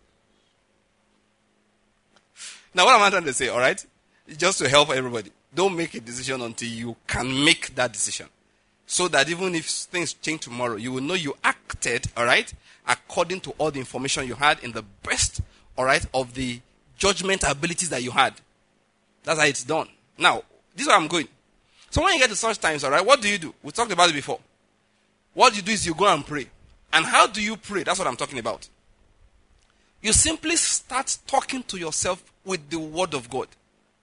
Now, what am I trying to say, all right? Just to help everybody. Don't make a decision until you can make that decision. So that even if things change tomorrow, you will know you acted, all right, according to all the information you had in the best, all right, of the judgment abilities that you had. That's how it's done. Now, this is where I'm going. So when you get to such times, all right, what do? We talked about it before. What you do is you go and pray. And how do you pray? That's what I'm talking about. You simply start talking to yourself with the word of God.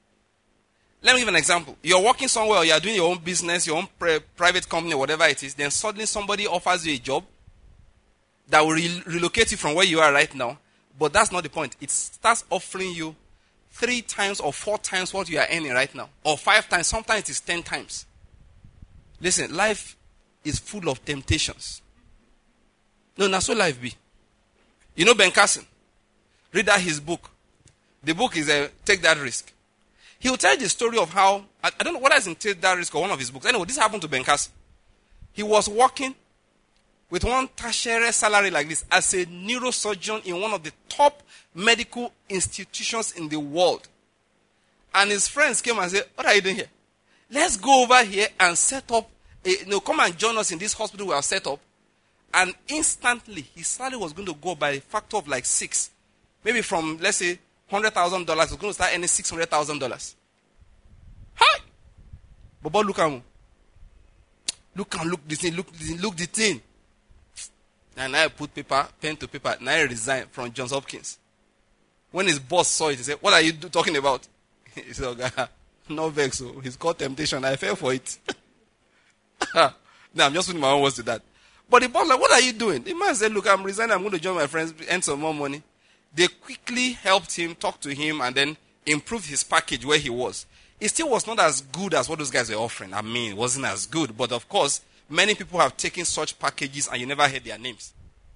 Let me give an example. You're working somewhere, or you're doing your own business, your own private company, or whatever it is. Then suddenly somebody offers you a job that will relocate you from where you are right now. But that's not the point. It starts offering you 3 times or 4 times what you are earning right now. Or 5 times. Sometimes it is 10 times. Listen, life is full of temptations. No, that's what life be. You know Ben Carson? Read that his book. The book is Take That Risk. He will tell you the story of how, I don't know whether it's in Take That Risk or one of his books. Anyway, this happened to Ben Carson. He was working with one tertiary salary like this as a neurosurgeon in one of the top medical institutions in the world. And his friends came and said, what are you doing here? Let's go over here and set up, come and join us in this hospital we have set up. And instantly, his salary was going to go by a factor of like 6. Maybe from, let's say, $100,000, he was going to start earning $600,000. Hi! But look at him. Look the thing, look the thing. And I put pen to paper, and I resigned from Johns Hopkins. When his boss saw it, he said, what are you talking about? He said, okay, no vex, so it's called temptation. I fell for it. Now, I'm just putting my own words to that. But the boss like, what are you doing? The man said, look, I'm resigning, I'm going to join my friends, earn some more money. They quickly helped him, talked to him, and then improved his package where he was. It still was not as good as what those guys were offering. I mean, it wasn't as good. But of course, many people have taken such packages and you never heard their names.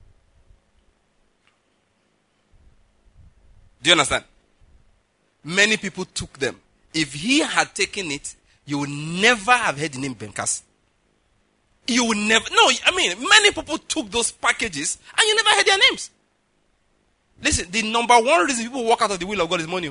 Do you understand? Many people took them. If he had taken it, you would never have heard the name Ben Carson. You would never. No, I mean, many people took those packages and you never heard their names. Listen, the number one reason people walk out of the will of God is money.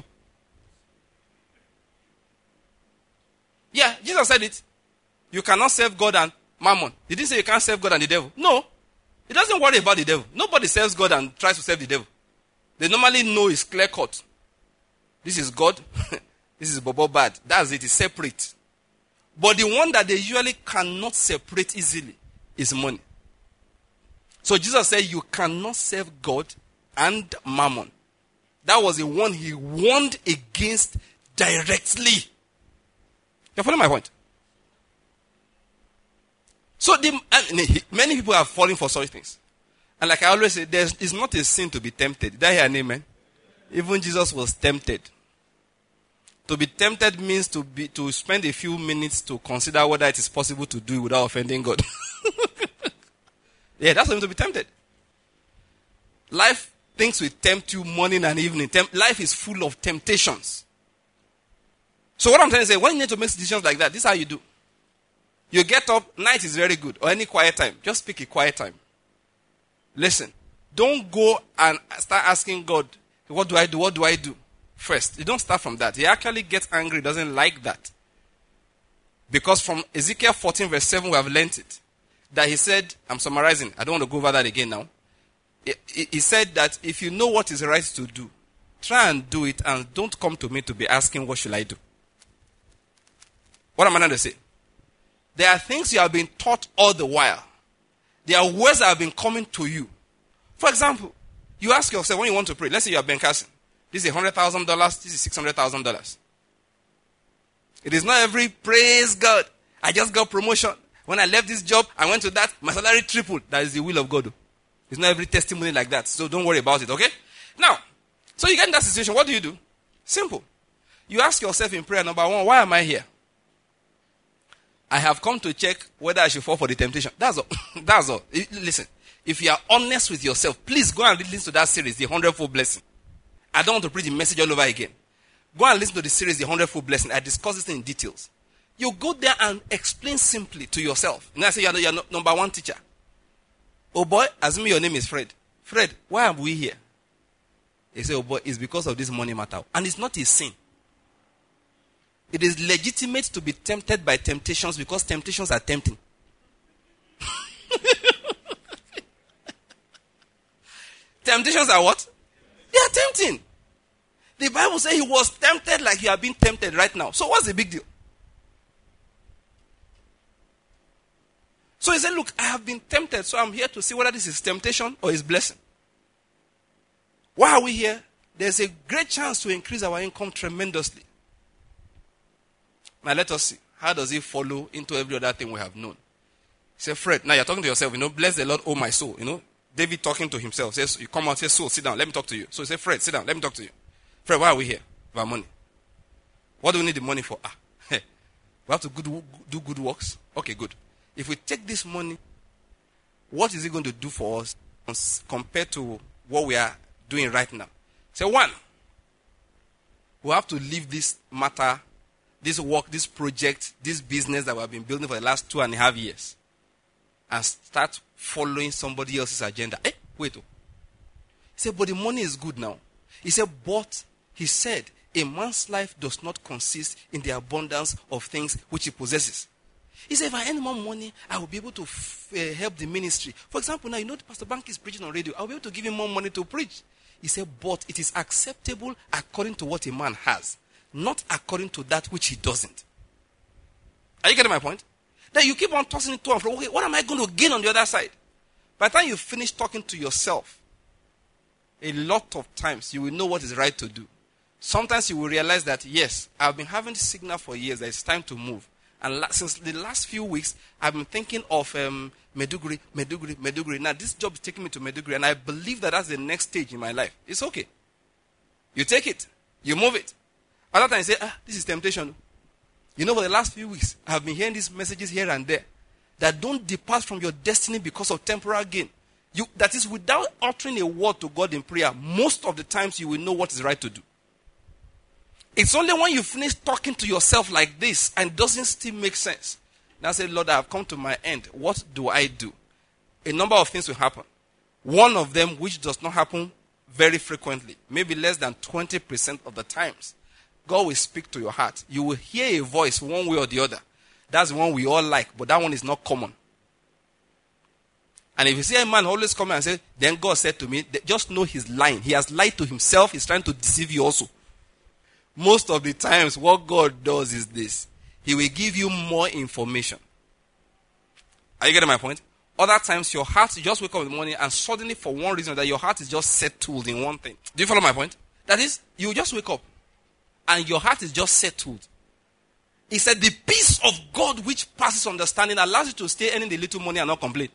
Yeah, Jesus said it. You cannot serve God and mammon. He didn't say you can't serve God and the devil. No. He doesn't worry about the devil. Nobody serves God and tries to serve the devil. They normally know it's clear cut. This is God. This is Bobo bad. That's it. It's separate. But the one that they usually cannot separate easily is money. So Jesus said you cannot serve God and mammon. That was the one he warned against directly. You follow my point? So many people are falling for such things. And like I always say, it's not a sin to be tempted. Did I hear an amen? Even Jesus was tempted. To be tempted means to spend a few minutes to consider whether it is possible to do it without offending God. Yeah, that's what it means to be tempted. Life things will tempt you morning and evening. Life is full of temptations. So what I'm trying to say, when you need to make decisions like that, this is how you do. You get up, night is very good, or any quiet time. Just pick a quiet time. Listen, don't go and start asking God, what do I do? What do I do? First, you don't start from that. He actually gets angry, doesn't like that. Because from Ezekiel 14 verse 7 we have learnt it. That he said, I'm summarizing, I don't want to go over that again now. He said that if you know what is right to do, try and do it and don't come to me to be asking what should I do. What am I trying to say? There are things you have been taught all the while. There are words that have been coming to you. For example, you ask yourself when you want to pray, let's say you are Ben Carson. This is $100,000, this is $600,000. It is not every praise God. I just got promotion. When I left this job, I went to that, my salary tripled. That is the will of God. It's not every testimony like that. So don't worry about it, okay? Now, so you get in that situation, what do? Simple. You ask yourself in prayer, number one, why am I here? I have come to check whether I should fall for the temptation. That's all. That's all. Listen, if you are honest with yourself, please go and listen to that series, The 100-Fold Blessing. I don't want to preach the message all over again. Go and listen to the series, The 100-Fold Blessing. I discuss this in details. You go there and explain simply to yourself. And I say, you're number one teacher. Oh boy, assume your name is Fred. Fred, why are we here? He say, oh boy, it's because of this money matter. And it's not a sin. It is legitimate to be tempted by temptations because temptations are tempting. Temptations are what? They are tempting. The Bible says he was tempted like you are being tempted right now. So what's the big deal? So he said, look, I have been tempted, so I'm here to see whether this is temptation or is blessing. Why are we here? There's a great chance to increase our income tremendously. Now let us see. How does it follow into every other thing we have known? He said, Fred, now you're talking to yourself, bless the Lord, oh my soul. David talking to himself. Says, you come out, says, soul, sit down, let me talk to you. So he said, Fred, sit down, let me talk to you. Fred, why are we here? For our money. What do we need the money for? We have to do good works. Okay, good. If we take this money, what is it going to do for us compared to what we are doing right now? So one, we have to leave this matter, this work, this project, this business that we have been building for the last 2.5 years and start following somebody else's agenda. Wait. He said, but the money is good now. He said, but he said, a man's life does not consist in the abundance of things which he possesses. He said, if I earn more money, I will be able to help the ministry. For example, now, Pastor Bank is preaching on radio. I will be able to give him more money to preach. He said, but it is acceptable according to what a man has, not according to that which he doesn't. Are you getting my point? Then you keep on tossing it to and fro. Okay, what am I going to gain on the other side? By the time you finish talking to yourself, a lot of times you will know what is right to do. Sometimes you will realize that, yes, I've been having this signal for years that it's time to move. And since the last few weeks, I've been thinking of Meduguri. Now, this job is taking me to Meduguri, and I believe that that's the next stage in my life. It's okay. You take it. You move it. Other times you say, this is temptation. For the last few weeks, I've been hearing these messages here and there that don't depart from your destiny because of temporal gain. That is, without uttering a word to God in prayer, most of the times you will know what is right to do. It's only when you finish talking to yourself like this and it doesn't still make sense. Now say, Lord, I have come to my end. What do I do? A number of things will happen. One of them, which does not happen very frequently, maybe less than 20% of the times, God will speak to your heart. You will hear a voice one way or the other. That's the one we all like, but that one is not common. And if you see a man always come and say, then God said to me, just know he's lying. He has lied to himself. He's trying to deceive you also. Most of the times, what God does is this. He will give you more information. Are you getting my point? Other times, your heart, you just wake up in the morning and suddenly, for one reason, that your heart is just settled in one thing. Do you follow my point? That is, you just wake up and your heart is just settled. He said, the peace of God which passes understanding allows you to stay earning the little money and not complain.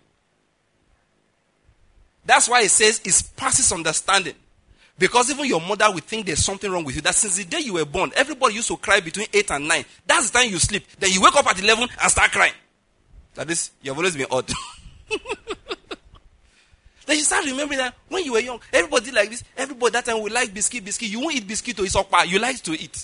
That's why it says it passes understanding. Because even your mother will think there's something wrong with you. That since the day you were born, everybody used to cry between 8 and 9. That's the time you sleep. Then you wake up at 11 and start crying. That is, you've always been odd. Then you start remembering that when you were young, everybody did like this. Everybody that time will like biscuit. You won't eat biscuit or isokpa. You like to eat.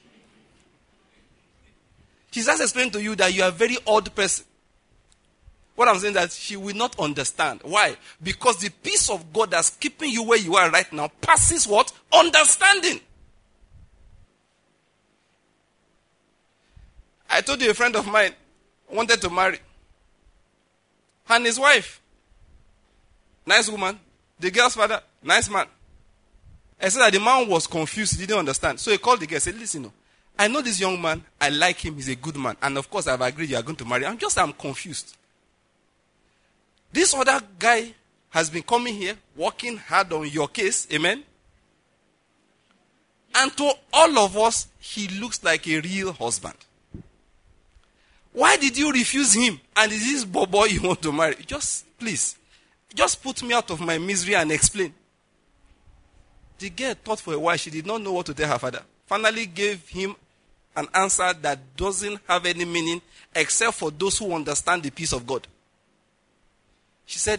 She starts explaining to you that you are a very odd person. What I'm saying is that she will not understand. Why? Because the peace of God that's keeping you where you are right now passes what? Understanding. I told you a friend of mine wanted to marry. And his wife, nice woman. The girl's father, nice man. I said that the man was confused. He didn't understand. So he called the girl and said, listen, I know this young man. I like him. He's a good man. And of course, I've agreed you are going to marry. I'm confused. This other guy has been coming here, working hard on your case. Amen? And to all of us, he looks like a real husband. Why did you refuse him? And is this boy you want to marry? Please, just put me out of my misery and explain. The girl thought for a while. She did not know what to tell her father. Finally gave him an answer that doesn't have any meaning except for those who understand the peace of God. She said,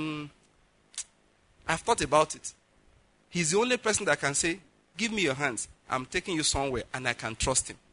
I've thought about it. He's the only person that can say, give me your hands. I'm taking you somewhere and I can trust him.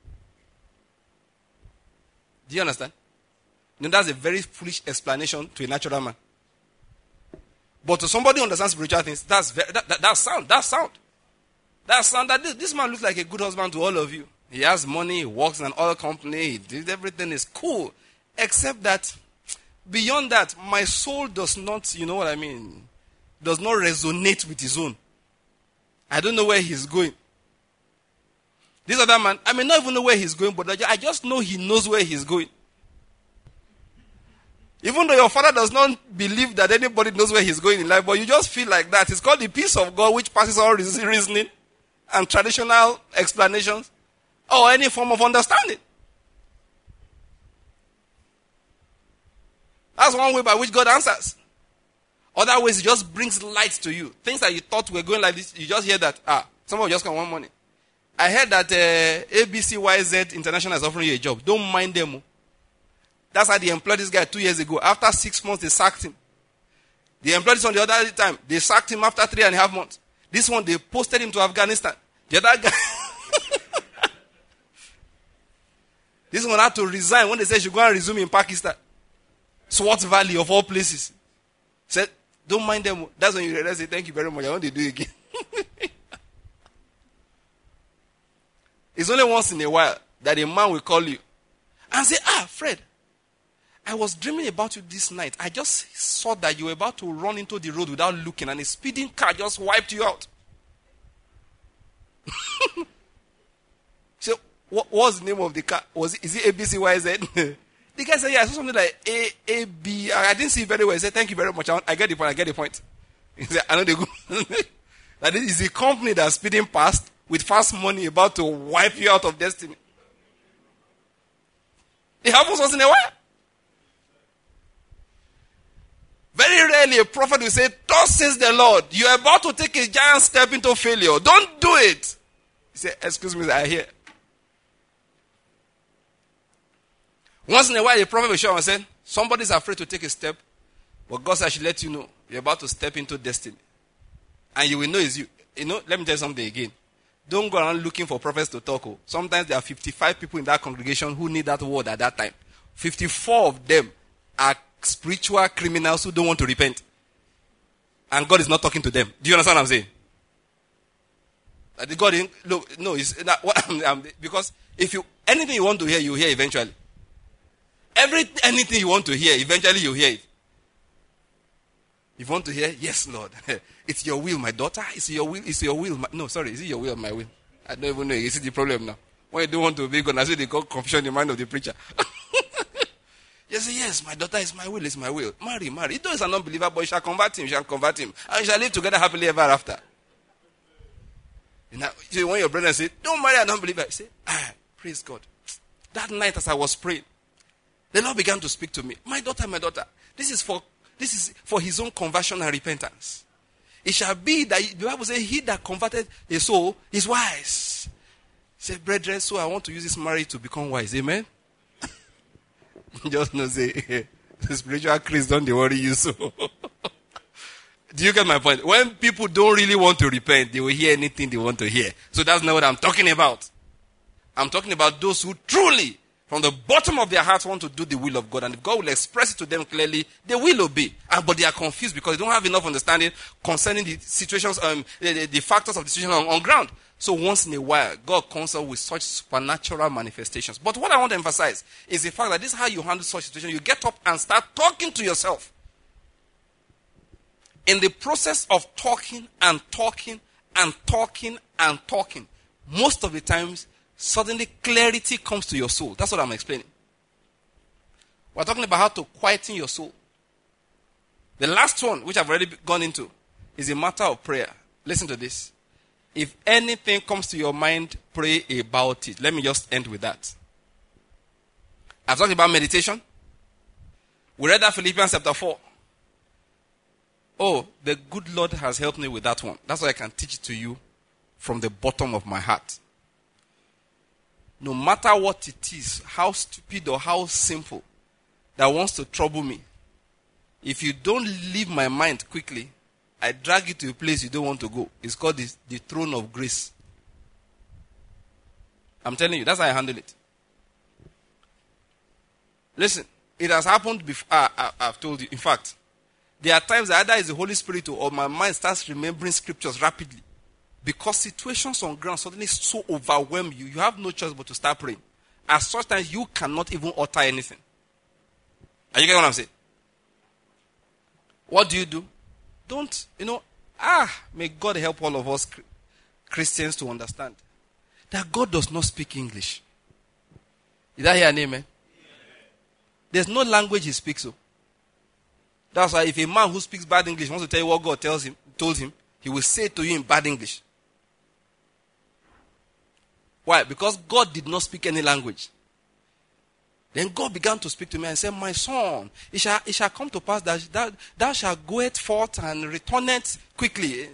Do you understand? That's a very foolish explanation to a natural man. But to somebody who understands spiritual things, that's sound. That's sound. That's sound. That this man looks like a good husband to all of you. He has money, he works in an oil company, he did everything is cool. Except that, beyond that, my soul does not, you know what I mean, does not resonate with his own. I don't know where he's going. This other man, I may not even know where he's going, but I just know he knows where he's going. Even though your father does not believe that anybody knows where he's going in life, but you just feel like that. It's called the peace of God, which passes all reasoning and traditional explanations or any form of understanding. That's one way by which God answers. Other ways, He just brings light to you. Things that you thought were going like this, you just hear that, someone just got one money. I heard that ABCYZ International is offering you a job. Don't mind them. That's how they employed this guy 2 years ago. After 6 months, they sacked him. They employed this one the other time. They sacked him after 3.5 months. This one, they posted him to Afghanistan. The other guy... This one had to resign when they said she should go and resume in Pakistan. Swat Valley of all places. Said, don't mind them. That's when you realize, say, thank you very much. I want to do it again. It's only once in a while that a man will call you and say, Fred, I was dreaming about you this night. I just saw that you were about to run into the road without looking and a speeding car just wiped you out. So, what was the name of the car? Is it ABCYZ? The guy said, yeah, I saw something like A-B. I didn't see it very well. He said, thank you very much. I get the point. He said, I know they go. That is a company that's speeding past with fast money about to wipe you out of destiny. It happens once in a while. Very rarely a prophet will say, thus says the Lord, you are about to take a giant step into failure. Don't do it. He said, excuse me, I hear. Once in a while, a prophet will show up and say, somebody's afraid to take a step, but God said, I should let you know, you're about to step into destiny. And you will know it's you. Let me tell you something again. Don't go around looking for prophets to talk. Sometimes there are 55 people in that congregation who need that word at that time. 54 of them are spiritual criminals who don't want to repent. And God is not talking to them. Do you understand what I'm saying? God didn't, no, it's not, because if anything you want to hear, you hear eventually. Anything you want to hear, eventually you hear it. If you want to hear, yes, Lord. It's your will, my daughter. It's your will. It's your will. Is it your will or my will? I don't even know. You see the problem now. When you don't want to be God, I say they call confusion in the mind of the preacher. You say, yes, my daughter is my will. It's my will. Marry. Though he's an unbeliever, but you shall convert him. And you shall live together happily ever after. So when your brother say, don't marry an unbeliever, you say, praise God. That night as I was praying, the Lord began to speak to me. My daughter, this is for his own conversion and repentance. It shall be that the Bible says, he that converted a soul is wise. He said, brethren, so I want to use this marriage to become wise. Amen? Just know, say, the spiritual Christ don't they worry you so. Do you get my point? When people don't really want to repent, they will hear anything they want to hear. So that's not what I'm talking about. I'm talking about those who truly, from the bottom of their hearts, want to do the will of God. And if God will express it to them clearly, they will obey. But they are confused because they don't have enough understanding concerning the situations, the factors of the situation on ground. So once in a while, God comes up with such supernatural manifestations. But what I want to emphasize is the fact that this is how you handle such situations. You get up and start talking to yourself. In the process of talking and talking and talking and talking, most of the times, suddenly clarity comes to your soul. That's what I'm explaining. We're talking about how to quieten your soul. The last one, which I've already gone into, is a matter of prayer. Listen to this. If anything comes to your mind, pray about it. Let me just end with that. I've talked about meditation. We read that Philippians chapter 4. Oh, the good Lord has helped me with that one. That's why I can teach it to you from the bottom of my heart. No matter what it is, how stupid or how simple that wants to trouble me, if you don't leave my mind quickly, I drag you to a place you don't want to go. It's called the throne of grace. I'm telling you, that's how I handle it. Listen, it has happened before. I've told you. In fact, there are times that either it's the Holy Spirit or my mind starts remembering scriptures rapidly. Because situations on ground suddenly so overwhelm you, you have no choice but to start praying. At such times, you cannot even utter anything. Are you getting what I'm saying? What do? Don't, may God help all of us Christians to understand that God does not speak English. Is that here an amen? There's no language he speaks of. That's why if a man who speaks bad English wants to tell you what God told him, he will say it to you in bad English. Why? Because God did not speak any language. Then God began to speak to me and said, my son, it shall come to pass that thou shalt goeth forth and returneth quickly.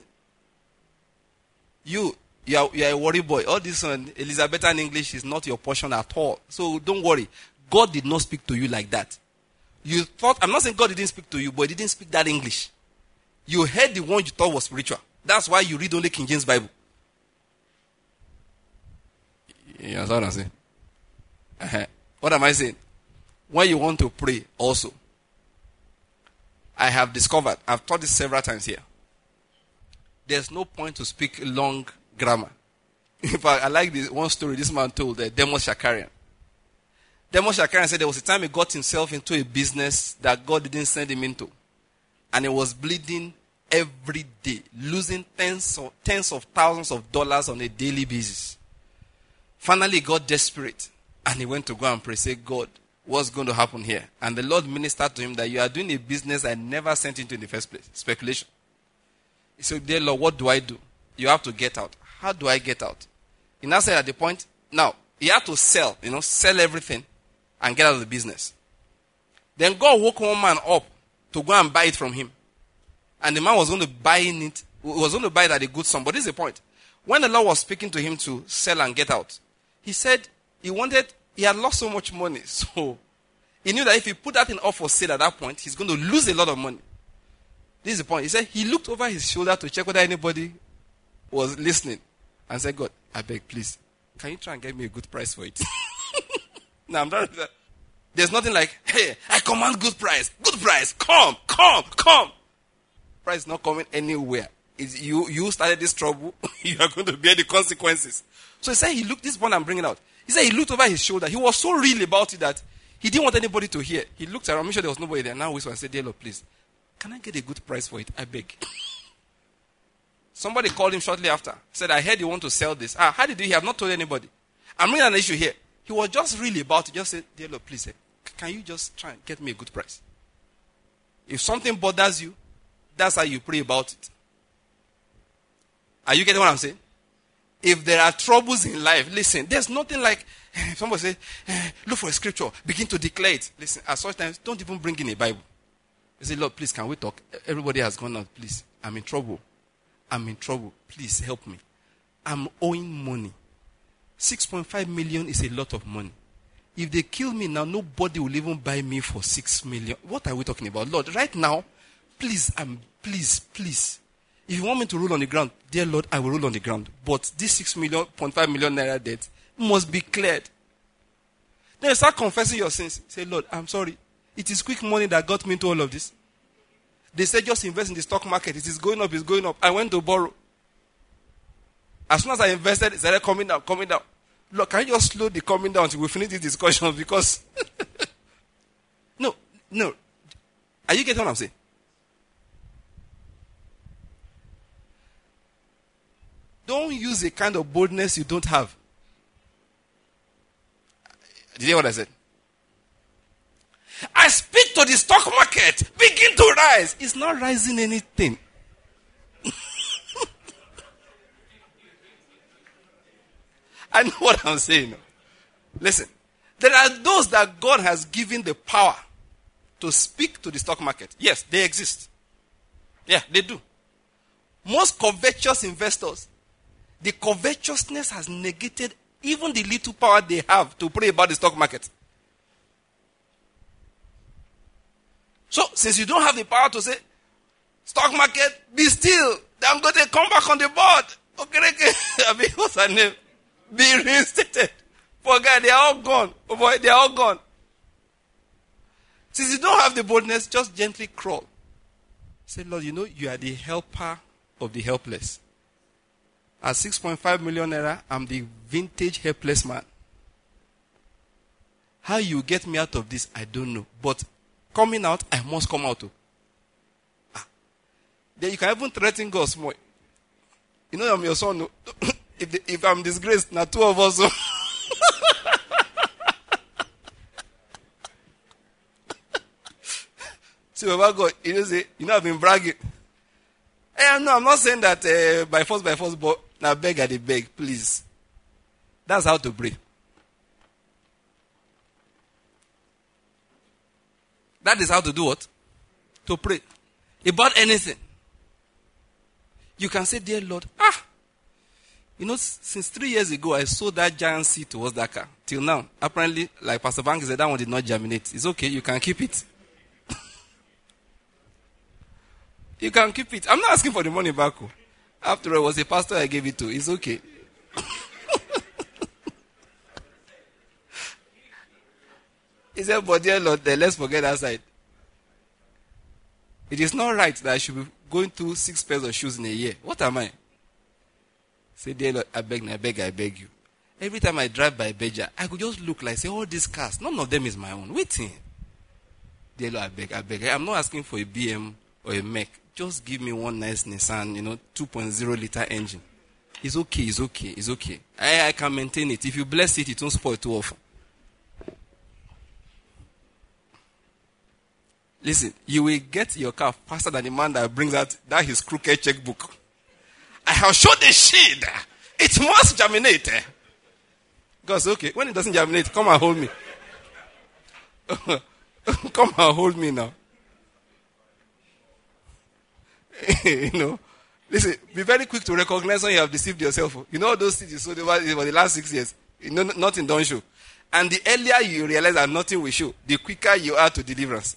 You are a worry boy. All this Elizabethan English is not your portion at all. So don't worry. God did not speak to you like that. You thought, I'm not saying God didn't speak to you, but he didn't speak that English. You heard the one you thought was spiritual. That's why you read only King James Bible. You understand what I'm saying? What am I saying? When you want to pray also, I have discovered, I've taught this several times here, there's no point to speak long grammar. In fact, I like this one story this man told, Demos Shakarian. Demos Shakarian said there was a time he got himself into a business that God didn't send him into. And he was bleeding every day, losing tens of thousands of dollars on a daily basis. Finally, he got desperate and he went to go and pray, say, God, what's going to happen here? And the Lord ministered to him that you are doing a business I never sent into in the first place. Speculation. He said, dear Lord, what do I do? You have to get out. How do I get out? He now said at the point, now, he had to sell everything and get out of the business. Then God woke one man up to go and buy it from him. And the man was going to buy it. Was going to buy it at a good sum. But this is the point. When the Lord was speaking to him to sell and get out, he said he had lost so much money. So he knew that if he put that thing up for sale at that point, he's going to lose a lot of money. This is the point. He said he looked over his shoulder to check whether anybody was listening. And said, God, I beg, please, can you try and get me a good price for it? No, I'm not. There's nothing like, hey, I command good price, come. Price is not coming anywhere. It's you started this trouble, you are going to bear the consequences. So he said this point I'm bringing out. He said he looked over his shoulder. He was so real about it that he didn't want anybody to hear. He looked around, made sure there was nobody there. Now whispered and said, dear Lord, please, can I get a good price for it? I beg. Somebody called him shortly after. Said, I heard you want to sell this. How did you hear? I have not told anybody. I'm bringing an issue here. He was just really about it. Just said, dear Lord, please, can you just try and get me a good price? If something bothers you, that's how you pray about it. Are you getting what I'm saying? If there are troubles in life, listen, there's nothing like, somebody say, look for a scripture, begin to declare it. Listen, at such times, don't even bring in a Bible. You say, Lord, please, can we talk? Everybody has gone out, please. I'm in trouble. Please help me. I'm owing money. 6.5 million is a lot of money. If they kill me now, nobody will even buy me for 6 million. What are we talking about? Lord, right now, please. If you want me to roll on the ground, dear Lord, I will roll on the ground. But this 6.5 million naira debt must be cleared. Then you start confessing your sins. Say, Lord, I'm sorry. It is quick money that got me into all of this. They said just invest in the stock market. It is going up, it's going up. I went to borrow. As soon as I invested, it started coming down. Look, can you just slow the coming down until we finish this discussion? Because, no. Are you getting what I'm saying? Don't use a kind of boldness you don't have. Did you hear what I said? I speak to the stock market. Begin to rise. It's not rising anything. I know what I'm saying. Listen, There are those that God has given the power to speak to the stock market. Yes, they exist. Yeah, they do. Most covetous investors, the covetousness has negated even the little power they have to pray about the stock market. So, since you don't have the power to say, stock market, be still, I'm going to come back on the board. Okay, I mean, what's her name? Be reinstated. Forget, they are all gone. Oh boy, they are all gone. Since you don't have the boldness, just gently crawl. Say, Lord, you are the helper of the helpless. At 6.5 million naira, I'm the vintage helpless man. How you get me out of this, I don't know. But coming out, I must come out. Then you can even threaten God small. I'm your son. If I'm disgraced, now two of us. See, about God, I've been bragging. I'm not saying that by force, but now beg at the beg, please. That's how to pray. That is how to do what? To pray. About anything. You can say, dear Lord, since 3 years ago, I sowed that giant seed towards that car. Till now, apparently, like Pastor Bank said, that one did not germinate. It's okay, you can keep it. You can keep it. I'm not asking for the money back. After all, it was a pastor I gave it to. It's okay. He said, but dear Lord, then let's forget that side. It is not right that I should be going through 6 pairs of shoes in a year. What am I? Say, dear Lord, I beg you. Every time I drive by Beja, I could just look like, say, all these cars, none of them is my own. Waiting. Dear Lord, I beg. I'm not asking for a BM or a Mac. Just give me one nice Nissan, 2.0 liter engine. It's okay. I can maintain it. If you bless it, it won't spoil too often. Listen, you will get your car faster than the man that brings out that his crooked checkbook. I have showed the seed. It must germinate. God says, okay, when it doesn't germinate, come and hold me. Come and hold me now. Listen, be very quick to recognize when you have deceived yourself. All those things you sold over the last 6 years. Nothing don't show. And the earlier you realize that nothing will show, the quicker you are to deliverance.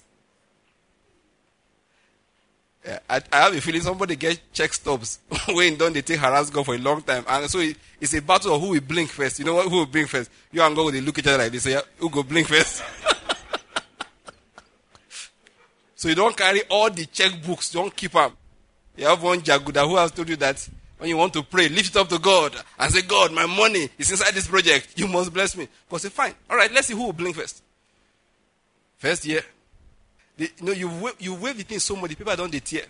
Yeah, I have a feeling somebody gets check stubs when they take harass God for a long time. And so it's a battle of who will blink first. You know what? Who will blink first? You and God will look at each other like this. Say, who go blink first? So you don't carry all the checkbooks. Don't keep them. You have one Jaguda who has told you that when you want to pray, lift it up to God and say, God, my money is inside this project. You must bless me. God say, fine. All right, let's see who will blink first. First year. You wave the thing so much, the people don't tear.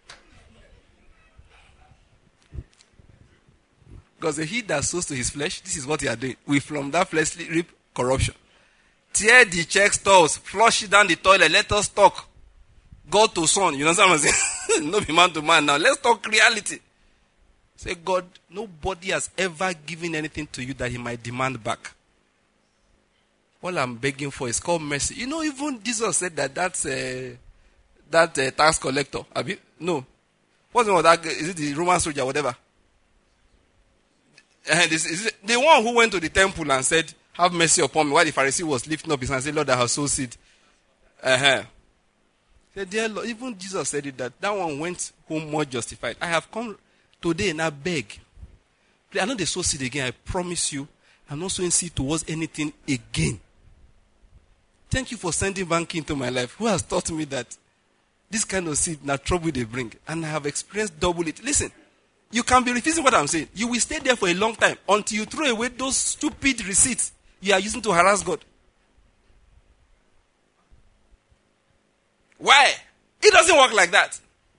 Because the heat that sows to his flesh, this is what he are doing. We from that fleshly reap corruption. Tear the check stubs, flush it down the toilet, let us talk. God to son, you know what I'm saying? No be man to man now. Let's talk reality. Say, God, nobody has ever given anything to you that he might demand back. All I'm begging for is called mercy. Even Jesus said that tax collector. No. What's the name of that? Is it the Roman soldier or whatever? Is it the one who went to the temple and said, have mercy upon me, while the Pharisee was lifting up his hand and said, Lord, I have sowed seed. Said, dear Lord, even Jesus said it, that one went home more justified. I have come today and I beg. I know they sow seed again. I promise you, I'm not sowing seed towards anything again. Thank you for sending bank into my life. Who has taught me that this kind of seed, now trouble they bring. And I have experienced double it. Listen, you can be refusing what I'm saying. You will stay there for a long time until you throw away those stupid receipts you are using to harass God. Why? It doesn't work like that.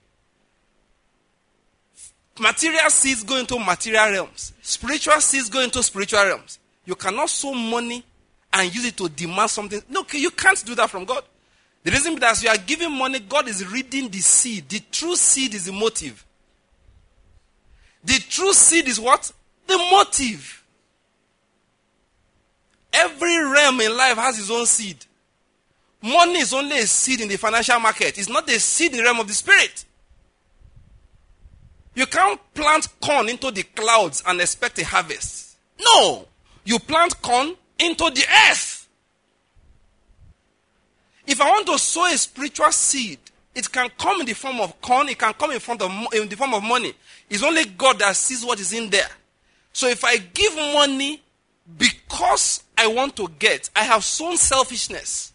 Material seeds go into material realms. Spiritual seeds go into spiritual realms. You cannot sow money and use it to demand something. No, you can't do that from God. The reason that as you are giving money, God is reading the seed. The true seed is the motive. The true seed is what? The motive. Every realm realm in life has its own seed. Money is only a seed in the financial market. It's not a seed in the realm of the spirit. You can't plant corn into the clouds and expect a harvest. No. You plant corn into the earth. If I want to sow a spiritual seed, it can come in the form of corn. It can come in the form of money. It's only God that sees what is in there. So if I give money because I want to get, I have sown selfishness.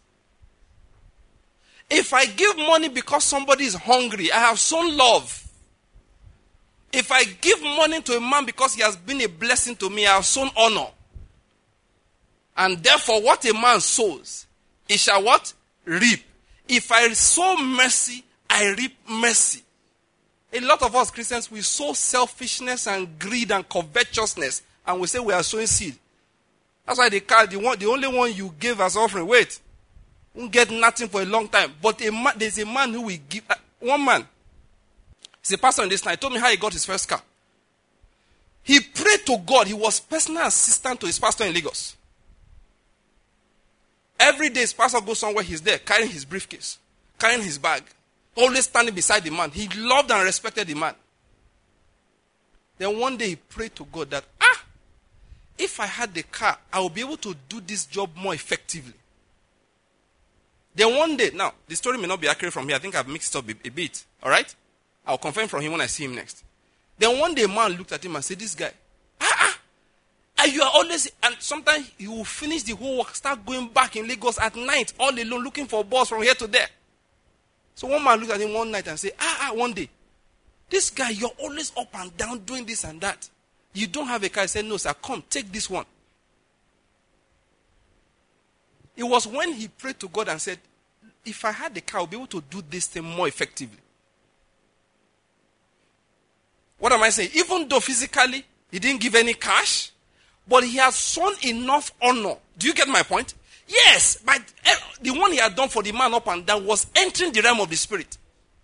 If I give money because somebody is hungry, I have sown love. If I give money to a man because he has been a blessing to me, I have sown honor. And therefore, what a man sows, he shall what? Reap. If I sow mercy, I reap mercy. A lot of us Christians, we sow selfishness and greed and covetousness, and we say we are sowing seed. That's why the only one you give as offering, wait, won't get nothing for a long time. But there's a man who will give, one man, he's a pastor in this town. He told me how he got his first car. He prayed to God. He was personal assistant to his pastor in Lagos. Every day his pastor goes somewhere, he's there, carrying his briefcase, carrying his bag, always standing beside the man. He loved and respected the man. Then one day he prayed to God that, if I had the car, I would be able to do this job more effectively. Then one day, now, the story may not be accurate from here. I think I've mixed up a bit. All right? I'll confirm from him when I see him next. Then one day a man looked at him and said, this guy, and you are always, and sometimes he will finish the whole work, start going back in Lagos at night, all alone, looking for a bus from here to there. So one man looked at him one night and said, one day, this guy, you're always up and down doing this and that. You don't have a car. He said, no, sir, come, take this one. It was when he prayed to God and said, if I had the car, I'll be able to do this thing more effectively. What am I saying? Even though physically he didn't give any cash, but he has sown enough honor. Do you get my point? Yes, but the one he had done for the man up and down was entering the realm of the spirit.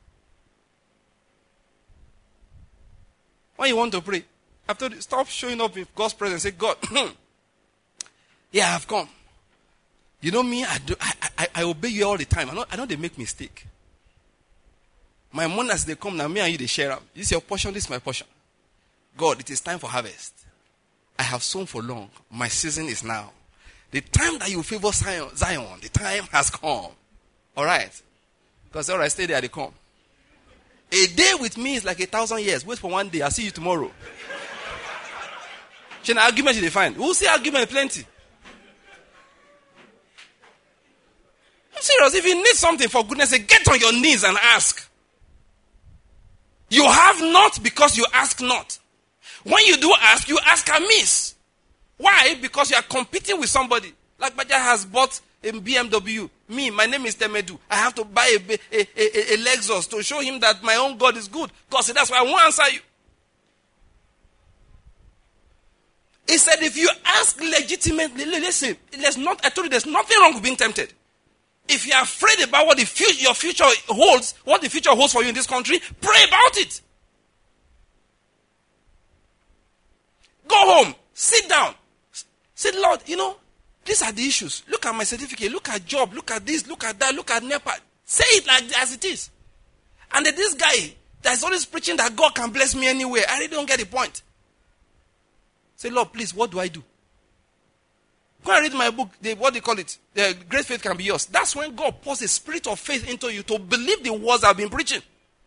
When you want to pray, after stop showing up with God's presence, say, God, yeah, I've come. You know me, I obey you all the time. I know they make mistake. My money as they come now, me and you they share up. This is your portion, this is my portion. God, it is time for harvest. I have sown for long. My season is now. The time that you favor Zion, the time has come. Alright? Because alright, stay there, they come. A day with me is like 1,000 years. Wait for one day, I'll see you tomorrow. An argument you define. We'll see argument plenty. I'm serious. If you need something, for goodness sake, get on your knees and ask. You have not because you ask not. When you do ask, you ask amiss. Why? Because you are competing with somebody. Like Baja has bought a BMW. Me, my name is Temedu. I have to buy a Lexus to show him that my own God is good. God said, that's why I won't answer you. He said, if you ask legitimately, listen, I told you there's nothing wrong with being tempted. If you're afraid about what your future holds, what the future holds for you in this country, pray about it. Go home, sit down. Say, Lord, these are the issues. Look at my certificate, look at job, look at this, look at that, look at NEPA. Say it like as it is. And then this guy that's always preaching that God can bless me anywhere, I really don't get the point. Say, Lord, please, what do I do? Go and read my book, what they call it, the Great Faith Can Be Yours. That's when God pours a spirit of faith into you to believe the words I've been preaching.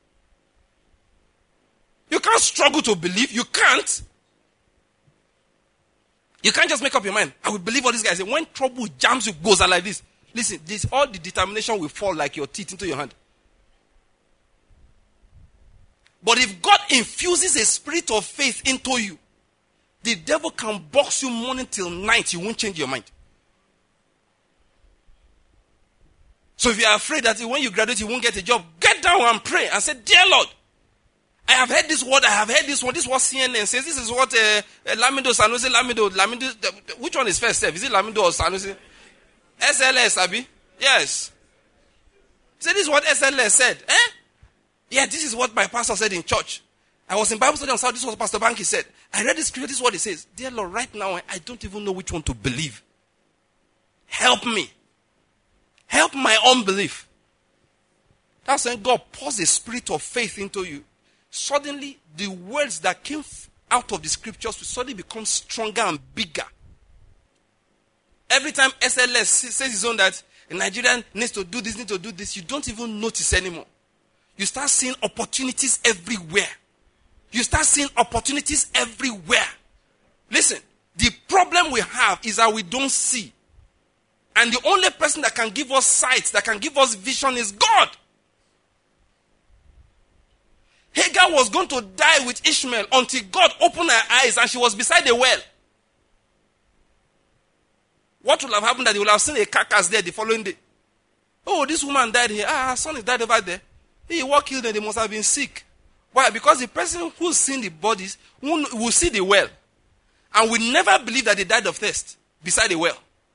You can't struggle to believe. You can't. You can't just make up your mind. I will believe what this guy says. When trouble jams you, goes like this. Listen, all the determination will fall like your teeth into your hand. But if God infuses a spirit of faith into you, the devil can box you morning till night. You won't change your mind. So if you are afraid that when you graduate you won't get a job, get down and pray and say, dear Lord, I have heard this word, I have heard this one. This is what CNN says. This is what Lamido, Sanusi, Lamido. Which one is first? Is it Lamido or Sanusi? SLS, Abi? Yes. Say, this is what SLS said. Yeah, this is what my pastor said in church. I was in Bible study on Saturday. This is what Pastor Banky said. I read this scripture. This is what it says. Dear Lord, right now, I don't even know which one to believe. help me. Help my unbelief. That's when God pours a spirit of faith into you. Suddenly, the words that came out of the scriptures will suddenly become stronger and bigger. Every time SLS says his own that a Nigerian needs to do this, you don't even notice anymore. You start seeing opportunities everywhere. Listen, the problem we have is that we don't see. And the only person that can give us sight, that can give us vision is God. Hagar was going to die with Ishmael until God opened her eyes and she was beside a well. What would have happened that they would have seen a carcass there the following day? Oh, this woman died here. Her son is died over there. He what killed them? They must have been sick. Why? Because the person who's seen the bodies will see the well and will never believe that they died of thirst beside a well.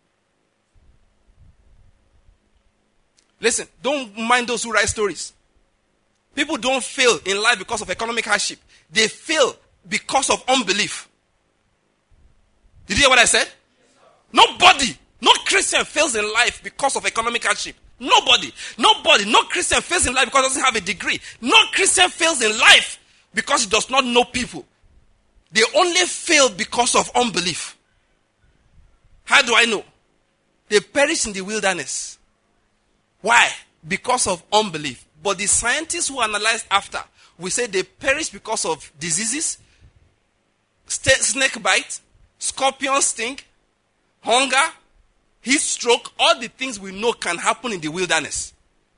Listen, don't mind those who write stories. People don't fail in life because of economic hardship. They fail because of unbelief. Did you hear what I said? Nobody, no Christian fails in life because of economic hardship. Nobody, no Christian fails in life because he doesn't have a degree. No Christian fails in life because he does not know people. They only fail because of unbelief. How do I know? They perish in the wilderness. Why? Because of unbelief. But the scientists who analyzed after will say they perish because of diseases, snake bite, scorpion sting, hunger, heat stroke, all the things we know can happen in the wilderness.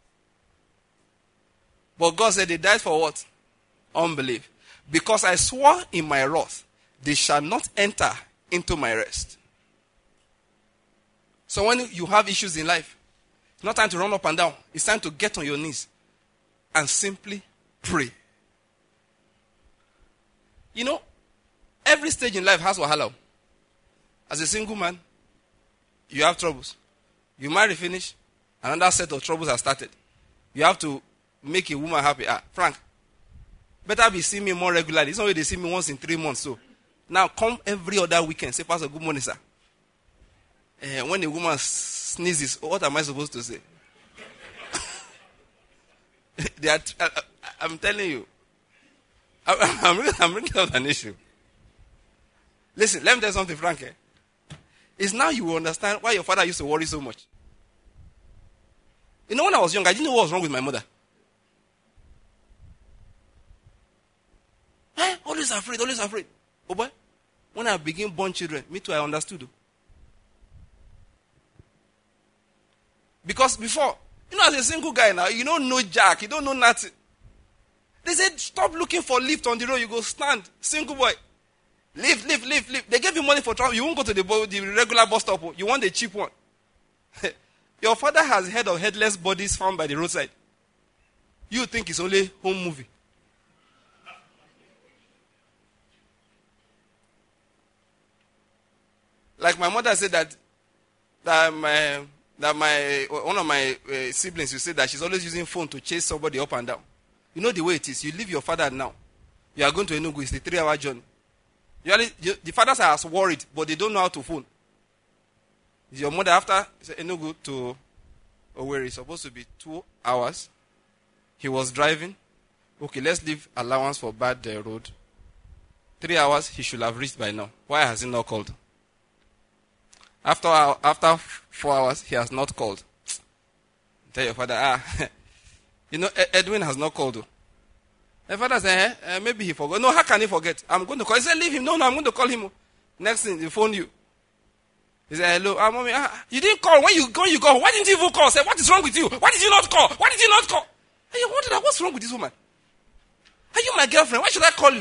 But God said they died for what? Unbelief. Because I swore in my wrath, they shall not enter into my rest. So when you have issues in life, it's not time to run up and down. It's time to get on your knees and simply pray. You know, every stage in life has wahala. As a single man, you have troubles. You marry, finish, another set of troubles have started. You have to make a woman happy. Frank, better be seeing me more regularly. It's not like they see me once in 3 months. So now come every other weekend. Say, Pastor, good morning, sir. When a woman sneezes, what am I supposed to say? I'm telling you. I'm bringing out an issue. Listen, let me tell you something, Frank. It's now you will understand why your father used to worry so much. You know, when I was young, I didn't know what was wrong with my mother. Always afraid. Oh boy, when I begin born children, me too, I understood. Because before, you know, as a single guy now, you don't know jack, you don't know nothing. They said, stop looking for lift on the road, you go stand, single boy. Lift. They gave you money for travel, you won't go to the regular bus stop, you want the cheap one. Your father has heard of headless bodies found by the roadside. You think it's only home movie. Like my mother said that one of my siblings, you say that she's always using phone to chase somebody up and down. You know the way it is. You leave your father now. You are going to Enugu. It's a 3-hour journey. The fathers are as worried, but they don't know how to phone. Your mother, after Enugu to Owerri, supposed to be 2 hours. He was driving. Okay, let's leave allowance for bad road. 3 hours, he should have reached by now. Why has he not called? After 4 hours, he has not called. Tell your father, you know, Edwin has not called. The father said, maybe he forgot. No, how can he forget? I'm going to call. He said, leave him. No, I'm going to call him. Next thing, he phoned you. He said, hello, mommy. You didn't call. When you go. Why didn't you even call? Say, what is wrong with you? Why did you not call? Why did you not call? And you wondered, what's wrong with this woman? Are you my girlfriend? Why should I call you?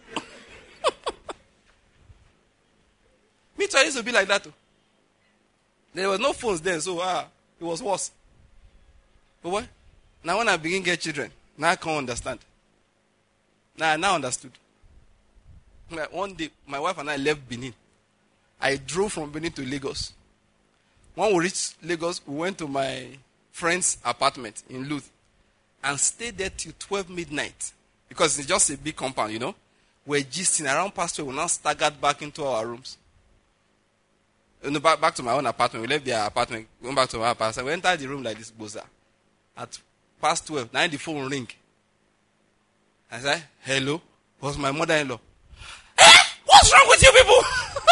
Me too, I used to be like that too. There was no phones then, so it was worse. But what? Now when I begin to get children, now I can't understand. Now I now understood. One day, my wife and I left Benin. I drove from Benin to Lagos. When we reached Lagos, we went to my friend's apartment in Luth and stayed there till 12 midnight. Because it's just a big compound, you know. We're gisting around past 12, we now staggered back into our rooms. No, back to my own apartment. We left their apartment, went back to our apartment. We entered the room like this, Boza. At past 12, now the phone ring. I said, hello? It was my mother-in-law. What's wrong with you people?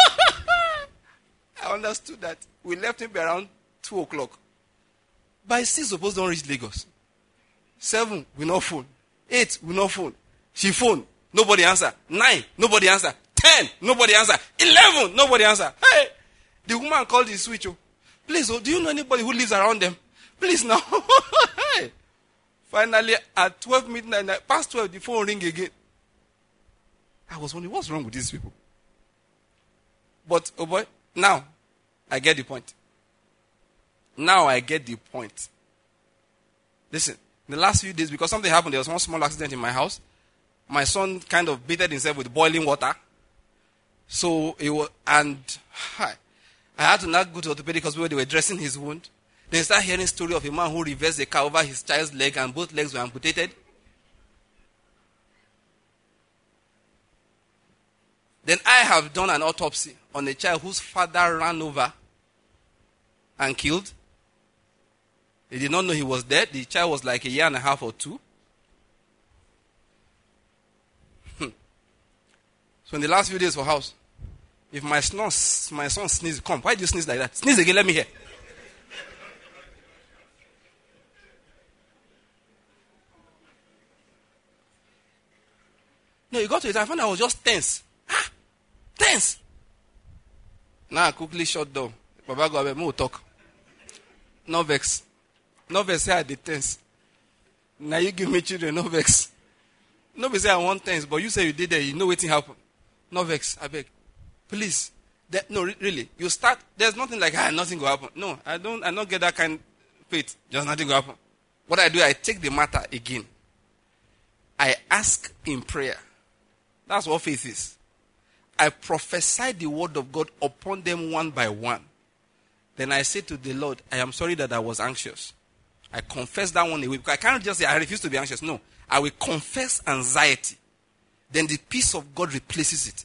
I understood that. We left him around 2 o'clock. By 6, suppose don't reach Lagos. 7, we no phone. 8, we no phone. She phone, nobody answer. 9, nobody answer. 10, nobody answer. 11, nobody answer. Hey, the woman called the switch. Oh, please, do you know anybody who lives around them? Please now. Hey. Finally, at 12 midnight, past 12, the phone ring again. I was wondering, what's wrong with these people? But, oh boy, now, I get the point. Now I get the point. Listen, in the last few days, because something happened, there was one small accident in my house. My son kind of bathed himself with boiling water. So, it was, and I had to not go to orthopedic hospital where they were dressing his wound. Then start hearing story of a man who reversed a car over his child's leg and both legs were amputated. Then I have done an autopsy on a child whose father ran over and killed. They did not know he was dead. The child was like 1.5 years or 2. So in the last few days for house, if my son sneezes, come, why do you sneeze like that? Sneeze again, let me hear. No, you got to it. I found I was just tense. Tense. Now I quickly shut down. Baba go away, more talk. No vex. No vex say I did tense. Now you give me children, no vex. No vex say I want tense, but you say you did that, you know what happened. No vex, I beg. Please. No, really. You start, there's nothing like, nothing will happen. No, I don't get that kind of faith. Just nothing will happen. What I do, I take the matter again. I ask in prayer. That's what faith is. I prophesy the word of God upon them one by one. Then I say to the Lord, I am sorry that I was anxious. I confess that one away. Because I can't just say, I refuse to be anxious. No. I will confess anxiety. Then the peace of God replaces it.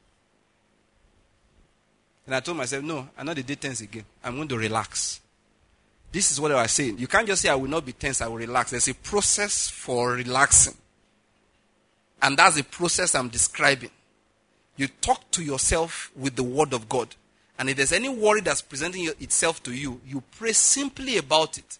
And I told myself, no, I'm not the day tense again. I'm going to relax. This is what I was saying. You can't just say, I will not be tense, I will relax. There's a process for relaxing. And that's the process I'm describing. You talk to yourself with the word of God. And if there's any worry that's presenting itself to you, you pray simply about it.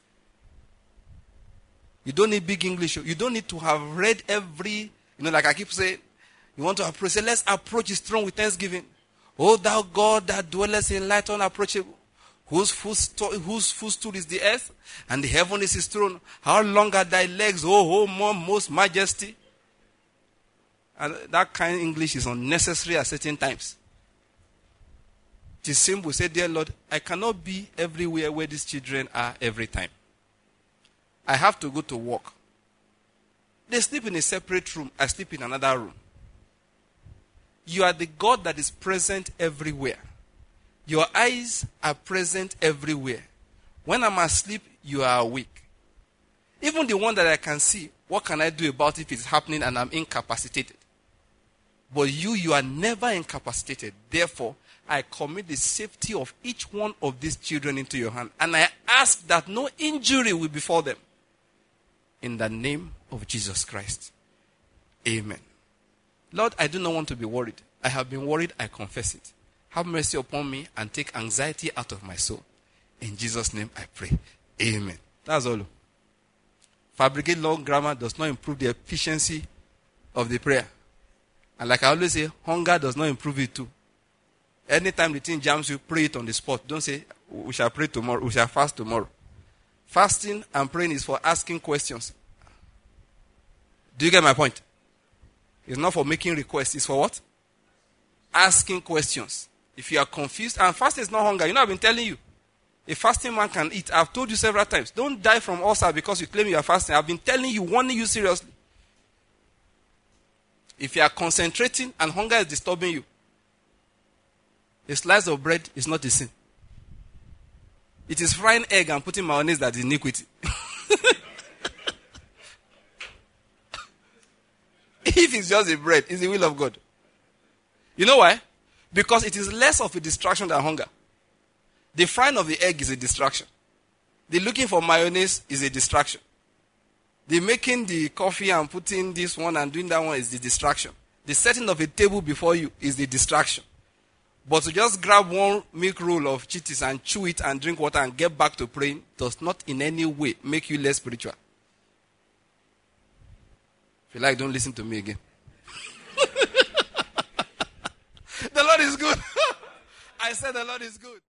You don't need big English. You don't need to have read every, like I keep saying, you want to approach, say, let's approach his throne with thanksgiving. O thou God that dwellest in light unapproachable, whose footstool is the earth, and the heaven is his throne. How long are thy legs, O most majesty? And that kind of English is unnecessary at certain times. It is simple. Say, dear Lord, I cannot be everywhere where these children are every time. I have to go to work. They sleep in a separate room. I sleep in another room. You are the God that is present everywhere. Your eyes are present everywhere. When I'm asleep, you are awake. Even the one that I can see, what can I do about it if it's happening and I'm incapacitated? But you are never incapacitated. Therefore, I commit the safety of each one of these children into your hand. And I ask that no injury will befall them. In the name of Jesus Christ. Amen. Lord, I do not want to be worried. I have been worried, I confess it. Have mercy upon me and take anxiety out of my soul. In Jesus' name I pray. Amen. That's all. Fabricate long grammar does not improve the efficiency of the prayer. And like I always say, hunger does not improve it too. Anytime the thing jams you, pray it on the spot. Don't say, we shall pray tomorrow, we shall fast tomorrow. Fasting and praying is for asking questions. Do you get my point? It's not for making requests. It's for what? Asking questions. If you are confused, and fasting is not hunger. I've been telling you. A fasting man can eat. I've told you several times. Don't die from ulcer because you claim you are fasting. I've been telling you, warning you seriously. If you are concentrating and hunger is disturbing you, a slice of bread is not a sin. It is frying egg and putting mayonnaise that is iniquity. If it's just a bread, it's the will of God. You know why? Because it is less of a distraction than hunger. The frying of the egg is a distraction. The looking for mayonnaise is a distraction. The making the coffee and putting this one and doing that one is the distraction. The setting of a table before you is the distraction. But to just grab one milk roll of Cheetos and chew it and drink water and get back to praying does not in any way make you less spiritual. If you like, don't listen to me again. The Lord is good. I said the Lord is good.